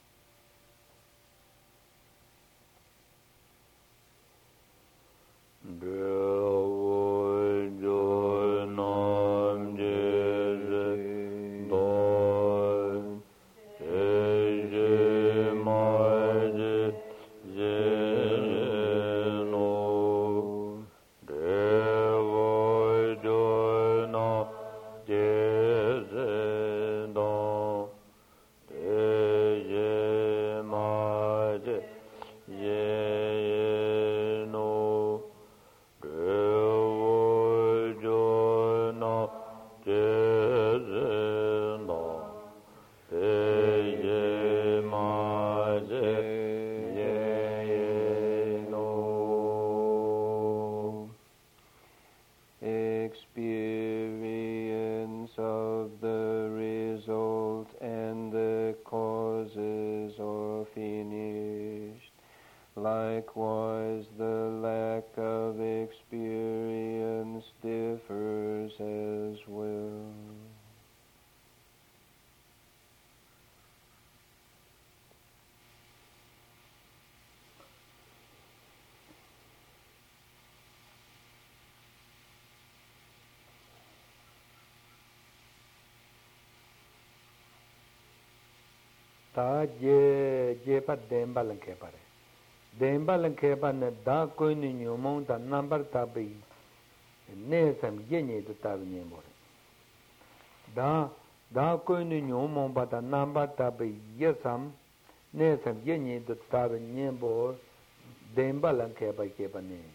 Speaker 2: Experience of the result and the causes are finished. Likewise, the lack of experience differs as well.
Speaker 1: Ta je je pa demba lan ke pare demba lan ke pa ne da ko ni nyomong da number ta bi ne sam ye ni to ta ni mo da da ko ni nyomong ba da number ta bi ye sam ne sam ye ni to ta ni bo demba lan ke pa ke pa ne.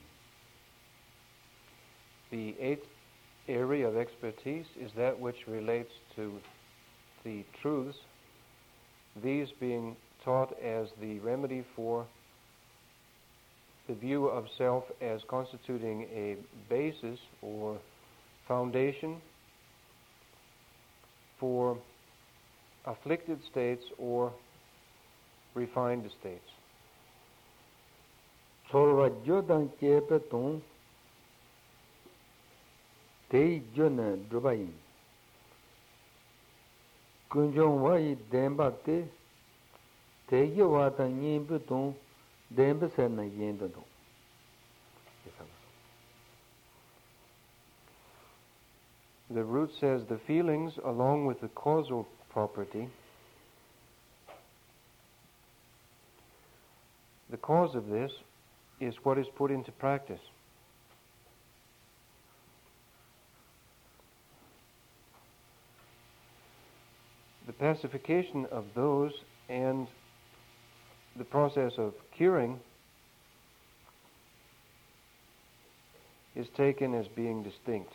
Speaker 2: The eighth area of expertise is that which relates to the truths, these being taught as the remedy for the view of self as constituting a basis or foundation for afflicted states or refined states.
Speaker 1: Solva jodan chepe tung Tei jona drubayin Kunjong wai demba te Tegi wata nyimbu tung Demba sena yenda tung.
Speaker 2: The root says the feelings along with the causal property, the cause of this is what is put into practice. The pacification of those and the process of curing is taken as being distinct.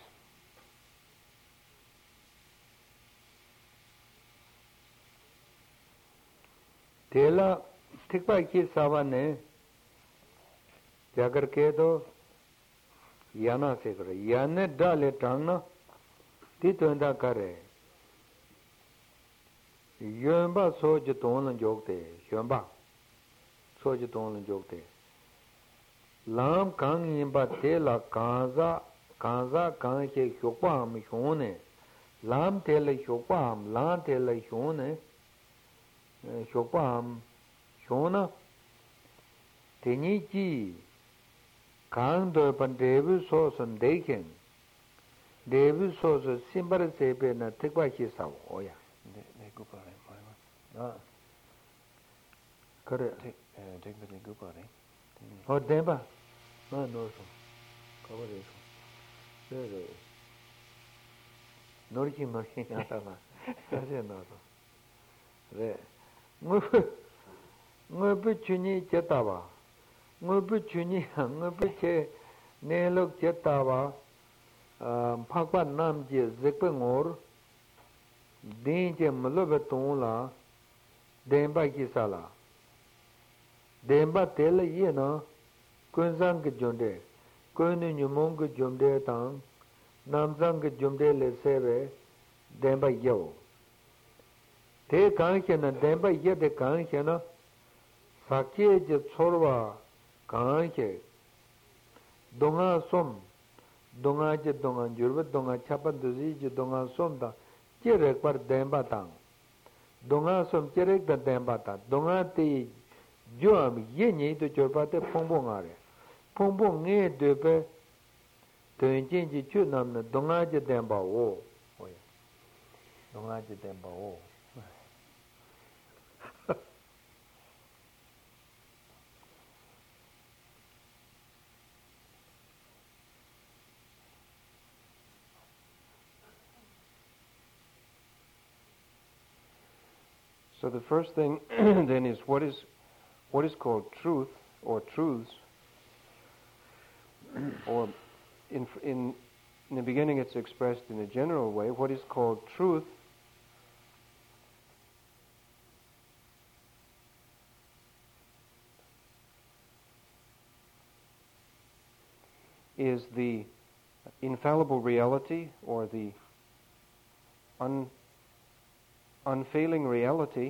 Speaker 1: Tela tikpa ki savane jagar ke do yana se kare yane dale tangna ti tunda kare yomba so je ton jokte yomba so je ton jokte lam kang yimba tela kanza kanza kang ke hyokpa am hyone lam tela hyokpa am lam tela hyone Shopam Shona Tenichi Kang Dopan David Sauce and Dakin David Sauce Simbar Sepe na Tikwachi Savoya. Correct.
Speaker 2: Digbati Gupari.
Speaker 1: Oh, Demba. No, no, so. Cover it. There. Norki Marking Atama. That's another. There. Ngobu Chuni Chetawa. Ngobu Chuni, Ngobu Che, Nelok Chetawa, Pakwa Namji, Zepengor, Dinje Malobetonla, Demba Kisala. Demba Tele Yeno, Kunzang Jonde, Kunu Numong Jumde Tang, Namzang Jumde Lesere, Demba Yo. Te Kankiana, Demba Yet the Kankiana, Sake Sorwa, Kanke, Donga Som, Donga Donga Jurva, Donga Chapan Duzi, Donga Somda, Cherek par Demba Tang, Donga Som Cherek the Demba Tang, Donga Ti. Joam Yeni to Chopate Pombongare. Pombong e debe to Inji Chunam, Dongaja Demba O. Dongaja Demba O.
Speaker 2: So the first thing then is what is what is called truth or truths, or in, in in the beginning it's expressed in a general way. What is called truth is the infallible reality or the un, unfailing reality,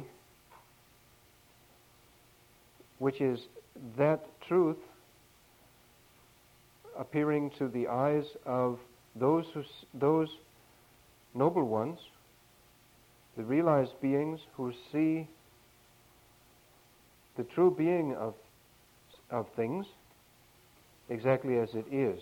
Speaker 2: which is that truth appearing to the eyes of those who, those noble ones, the realized beings who see the true being of of things exactly as it is.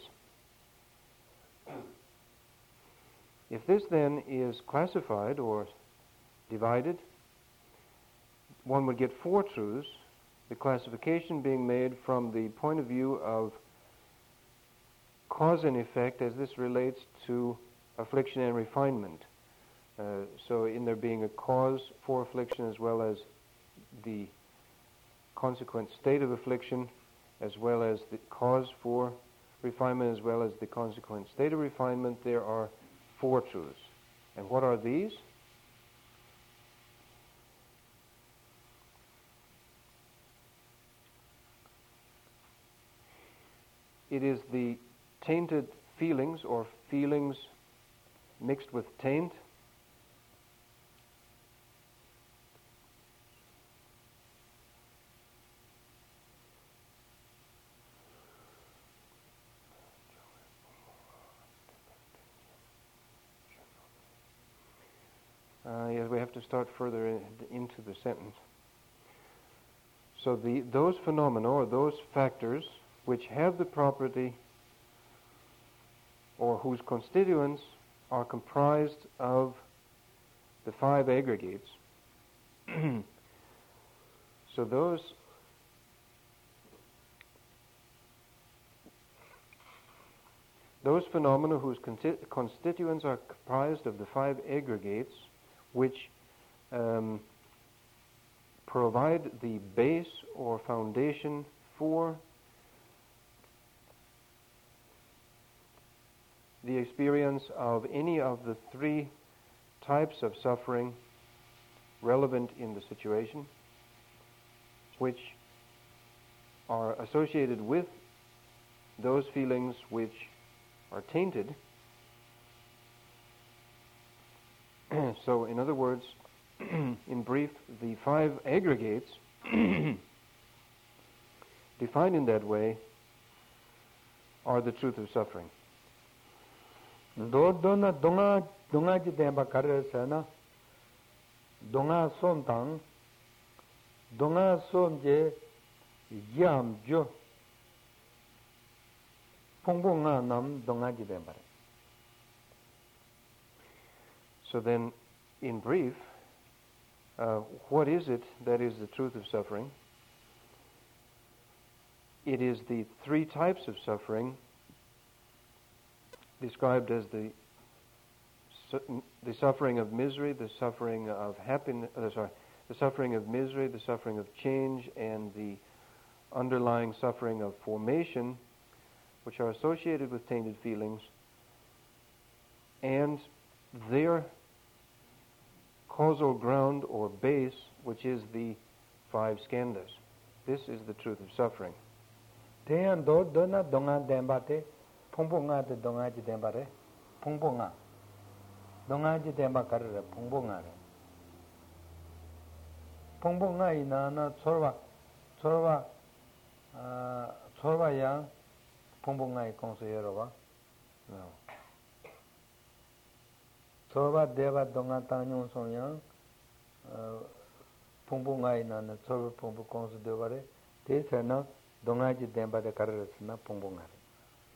Speaker 2: If this then is classified or divided, one would get four truths, the classification being made from the point of view of cause and effect as this relates to affliction and refinement. Uh, so in there being a cause for affliction as well as the consequent state of affliction, as well as the cause for refinement, as well as the consequent state of refinement, there are four truths. And what are these? It is the tainted feelings or feelings mixed with taint, Uh, yes, we have to start further in, into the sentence. So the those phenomena or those factors which have the property or whose constituents are comprised of the five aggregates. So those those phenomena whose conti- constituents are comprised of the five aggregates which um, provide the base or foundation for the experience of any of the three types of suffering relevant in the situation, which are associated with those feelings which are tainted. So, in other words, in brief, the five aggregates defined in that way are the truth of suffering.
Speaker 1: Do dona donga donga ji demba kare sana donga som tang donga som je yam jo pongbonga nam donga ji demba.
Speaker 2: So then, in brief, uh, what is it that is the truth of suffering? it is the three types of suffering described as the su- the suffering of misery, the suffering of happiness, uh, sorry, the suffering of misery, the suffering of change, and the underlying suffering of formation, which are associated with tainted feelings, and their causal ground or base, which is the five skandhas. This is the truth of suffering.
Speaker 1: Teyan do dona donga dembate pongpo nga de donga ji dembare pongpo nga donga ji demba karre pongpo nga re pongpo nga ina na chorwa chorwa chorwa yang pongpo nga i kongso yero ba no chorwa deva donga tanyon song yang pongpo nga ina na chorwa pongpo kongso devare te sana donga ji demba de karre na pongpo nga re.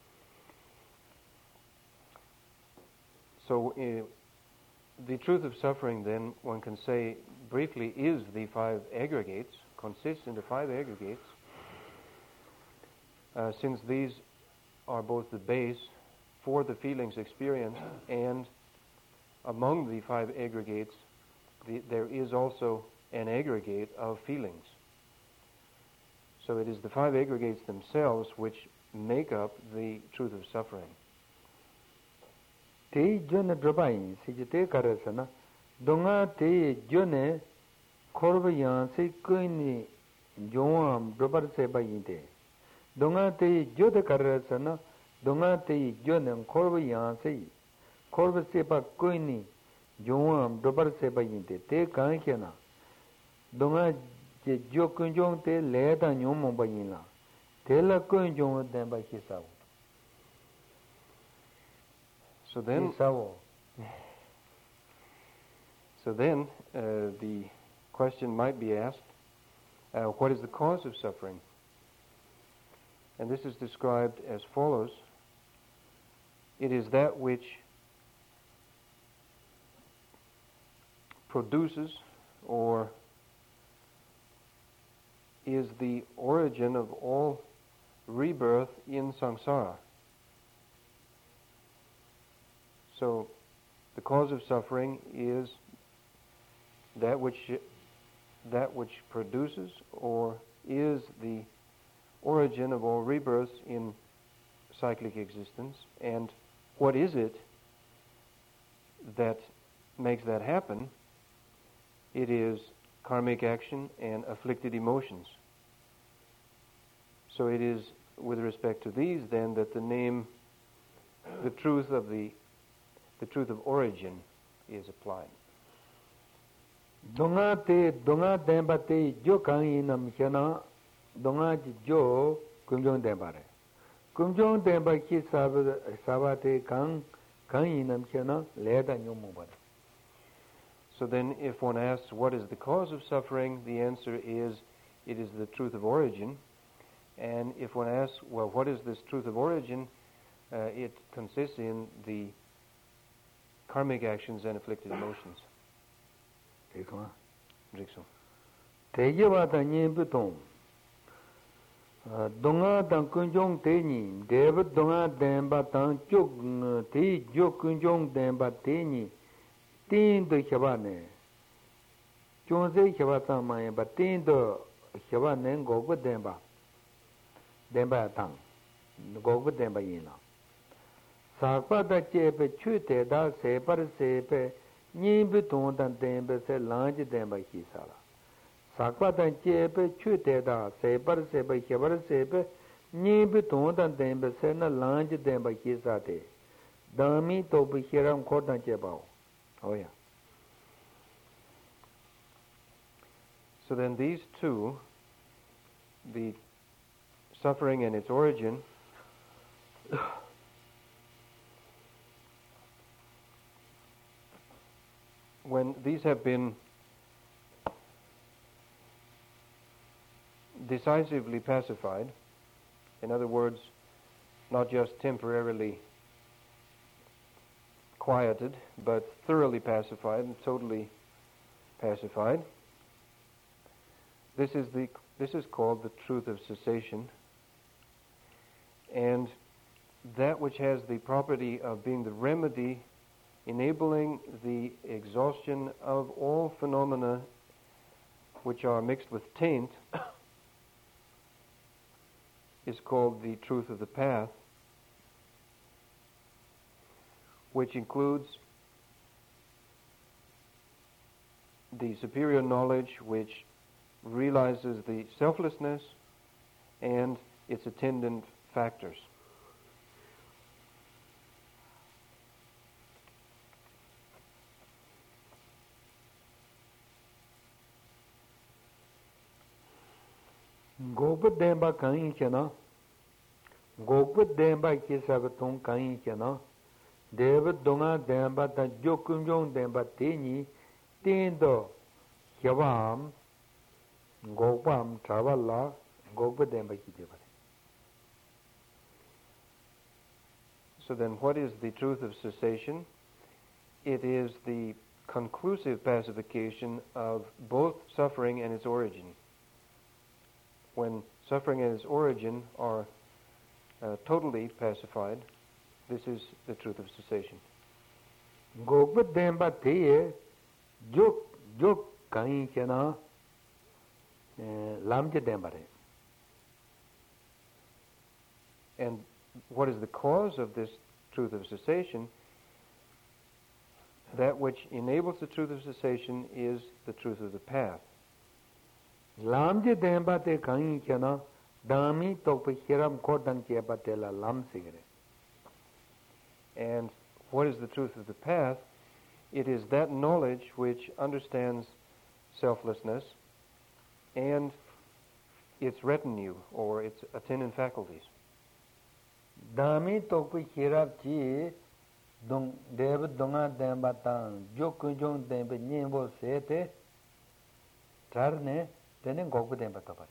Speaker 2: So uh, the truth of suffering, then, one can say briefly, is the five aggregates, consists in the five aggregates, uh, since these are both the base for the feelings experienced, and among the five aggregates, the, there is also an aggregate of feelings. So it is the five aggregates themselves which make up the truth of suffering.
Speaker 1: Te jone drobain si te karasana donga te jone korba yan se koini joam drobar se bayinte donga te jode karasana donga te jone korba yan se korba se pa koini joam drobar se bayinte te kan kena donga je jo kunjong te leda nyom bayinla te la kunjong den ba kisa.
Speaker 2: So then, so then uh, the question might be asked, uh, what is the cause of suffering? And this is described as follows. It is that which produces or is the origin of all rebirth in samsara. So, the cause of suffering is that which that which produces or is the origin of all rebirths in cyclic existence. And what is it that makes that happen? It is karmic action and afflicted emotions. So it is with respect to these, then, that the name, the truth of the The truth of origin is applied.
Speaker 1: Donga te donga demba te jo kangi nam khana donga ji jo kumjong demba re kumjong demba ki sab sabate kang kangi nam khana leda nyom ba.
Speaker 2: So then if one asks what is the cause of suffering, the answer is it is the truth of origin. And if one asks, well, what is this truth of origin, uh, it consists in the karmic actions and afflicted emotions.
Speaker 1: Ekma.
Speaker 2: Rikso.
Speaker 1: Tejewa ta nyin putom. Donga dang kunjong te ni, deva donga demba tang chok te jo kunjong demba te ni, tin do khaba ne. Chonse khaba ta ma ba tin do khaba ne gogba demba. Demba tang. Gogba demba yin. Sakpa da chepe chute da separ sepe nyimbi tondan dembe se lanji demba kisala. Sakpa da chepe chute da separ sepe hebar sepe nyimbi tondan dembe se na lanji demba kisate. Dami tobi hiram kodan chebao. Oh yeah.
Speaker 2: So then these two, the suffering and its origin, when these have been decisively pacified, in other words, not just temporarily quieted, but thoroughly pacified and totally pacified, this is the this is called the truth of cessation, And that which has the property of being the remedy, enabling the exhaustion of all phenomena which are mixed with taint, is called the truth of the path, which includes the superior knowledge which realizes the selflessness and its attendant factors.
Speaker 1: Goput Demba Kain Chena, Goput Demba Kisagatong Kain Chena, David Donga Demba, the Jokunjong Demba Tini, Tindo, Yavam, Gopam, Travala, Goput Demba Kitibari.
Speaker 2: So then, what is the truth of cessation? It is the conclusive pacification of both suffering and its origin. When suffering and its origin are uh, totally pacified, this is the truth of cessation.
Speaker 1: Goput Demba Teye, Juk, Juk Kain Chena, Lamja Dembare.
Speaker 2: And what is the cause of this truth of cessation? That which enables the truth of cessation is the truth of the path.
Speaker 1: Lamje Demba Te Kain Chena, Dami Tokpe Hiram Kodang Kiapatela Lam Sigre.
Speaker 2: And what is the truth of the path? It is that knowledge which understands selflessness and its retinue or its attendant faculties.
Speaker 1: Dami Tokpe Hirap Chi Dong David Donga Demba Tang Jokunjong Demba Nimbo Sete Tarne Tenen Goput Demba Topari.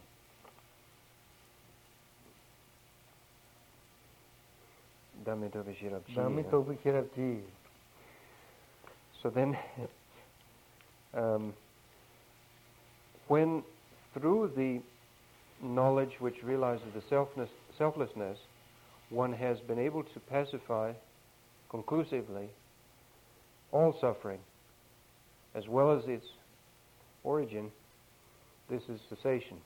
Speaker 2: Dami Tokpe Hirap Chi.
Speaker 1: Dami Tokpe Hirap Chi.
Speaker 2: So then, um, when through the knowledge which realizes the selfness, selflessness, one has been able to pacify conclusively all suffering, as well as its origin, this is cessation.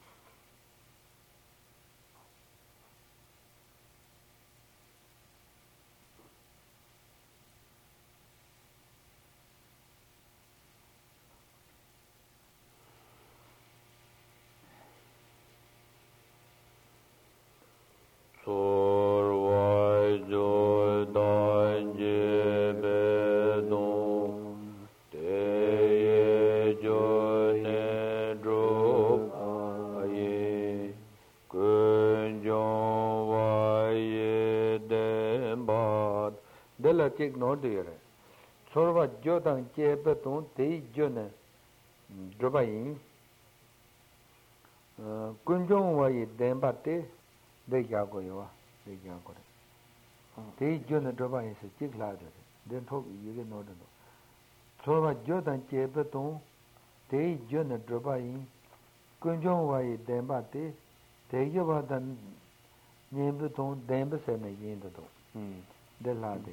Speaker 1: Chik no dire. Sorva Jodan Chepeton, Te Jone, Drobain, Kunjong Wai Dembate, De Yagoya, De Yagore. Te Jone Drobain is a chick ladder. Then talk you get no. Sorva Jodan Chepeton, Te Jone Drobain, Kunjong Wai Dembate, Te Yavadan Nimbeton, Dembes and a Yendo. De Ladder.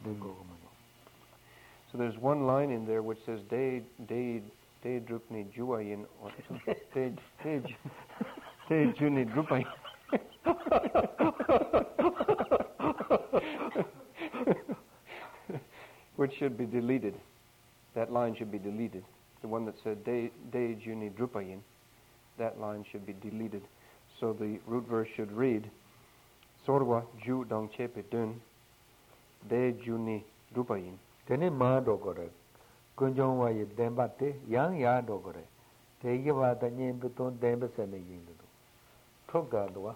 Speaker 2: So there's one line in there which says De De De Drupni Juayin or De De De Juni Drupayin, which should be deleted. That line should be deleted. The one that said De De Juni Drupayin, that line should be deleted. So the root verse should read Sorwa Ju Dong Chepe Dun De Juni Rupayin.
Speaker 1: Tene ma dogore. Kunjong wa ye dembate, yang ya dogore. Te ye wa da nyin beton dembe sene yin do. Thok da do.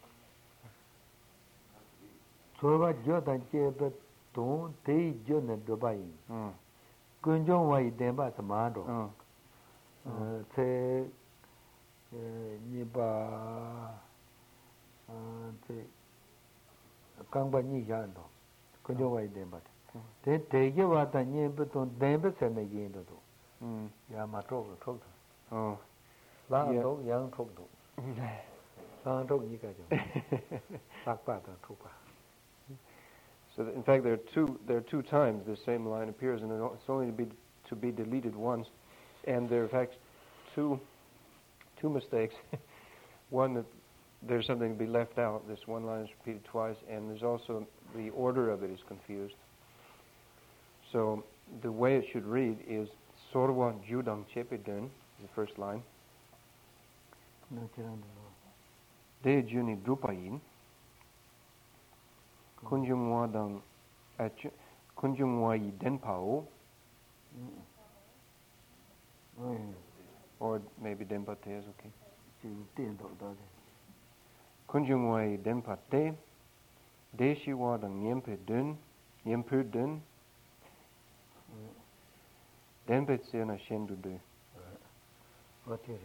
Speaker 1: So wa jo da che beton te jo ne do ba yin. Kunjong wa ye demba sama do. Te ni ba te kang ba ni ya do. Kunjong wa ye demba. Te te ye wa da nyin beton dembe sene yin do. Ya ma thok thok.
Speaker 2: Oh.
Speaker 1: La do yang thok do.
Speaker 2: So that in fact, there are two there are two times the same line appears, and it's only to be to be deleted once. And there are in fact two two mistakes. One, that there's something to be left out. This one line is repeated twice, and there's also the order of it is confused. So the way it should read is Sorwa Judang Chepidun, the first line. De Juni Drupayin. Kunjungwa Dang Kunjungwa Yi Denpao. Or maybe Denpate is okay. Kunjungwa Yi Denpate. De Shiwa Dang Nyempe Dun. Nyempe Dun. Denpet Sena Shendu Du.
Speaker 1: What is it?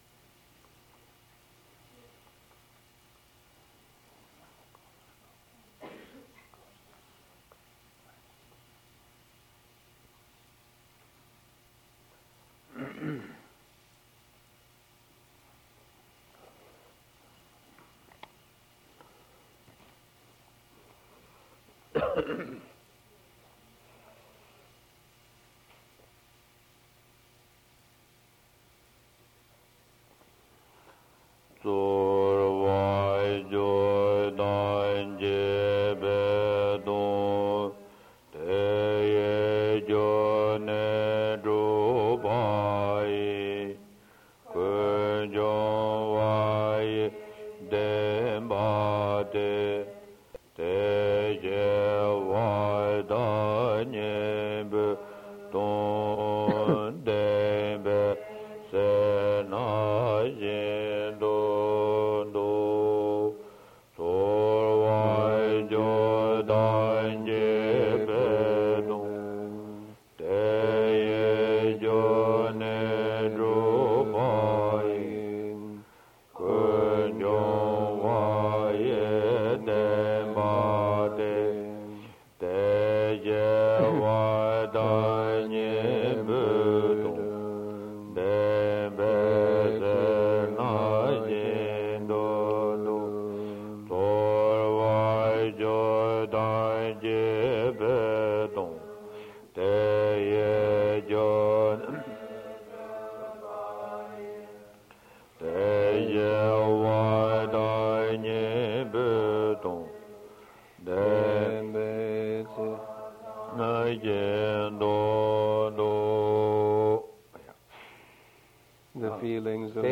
Speaker 2: The feelings of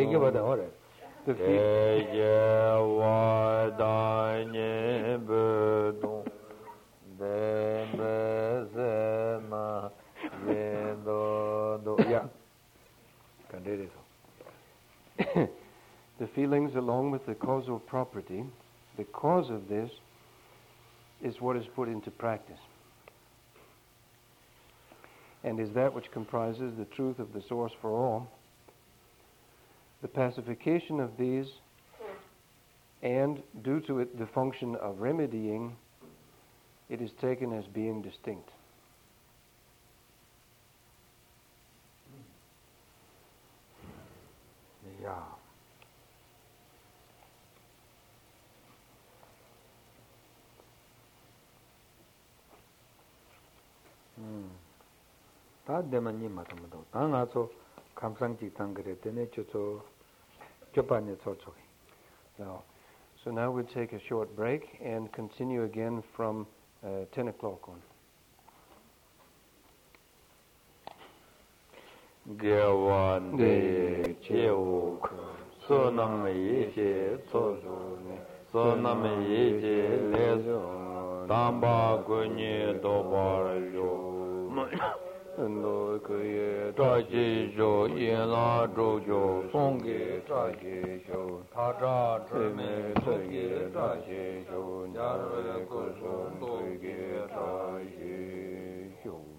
Speaker 1: the yeah.
Speaker 2: The feelings along with the causal property, the cause of this is what is put into practice, and is that which comprises the truth of the source for all. The pacification of these, and due to it the function of remedying, it is taken as being distinct.
Speaker 1: Yeah. Hmm. 다 되면이 맞아도 당아서 감상직 당그래 되네 저저 저반에 저쪽에.
Speaker 2: Now, so now we'll take a short break and continue again from uh, ten o'clock on.
Speaker 1: Gewande cheu sonam yeje tozo sonam yeje lezo tamba gunye dobarjo no kuye taji jo yela dojo songge taji jo tara treme taji taji jo nyarwe ko son toge taji jo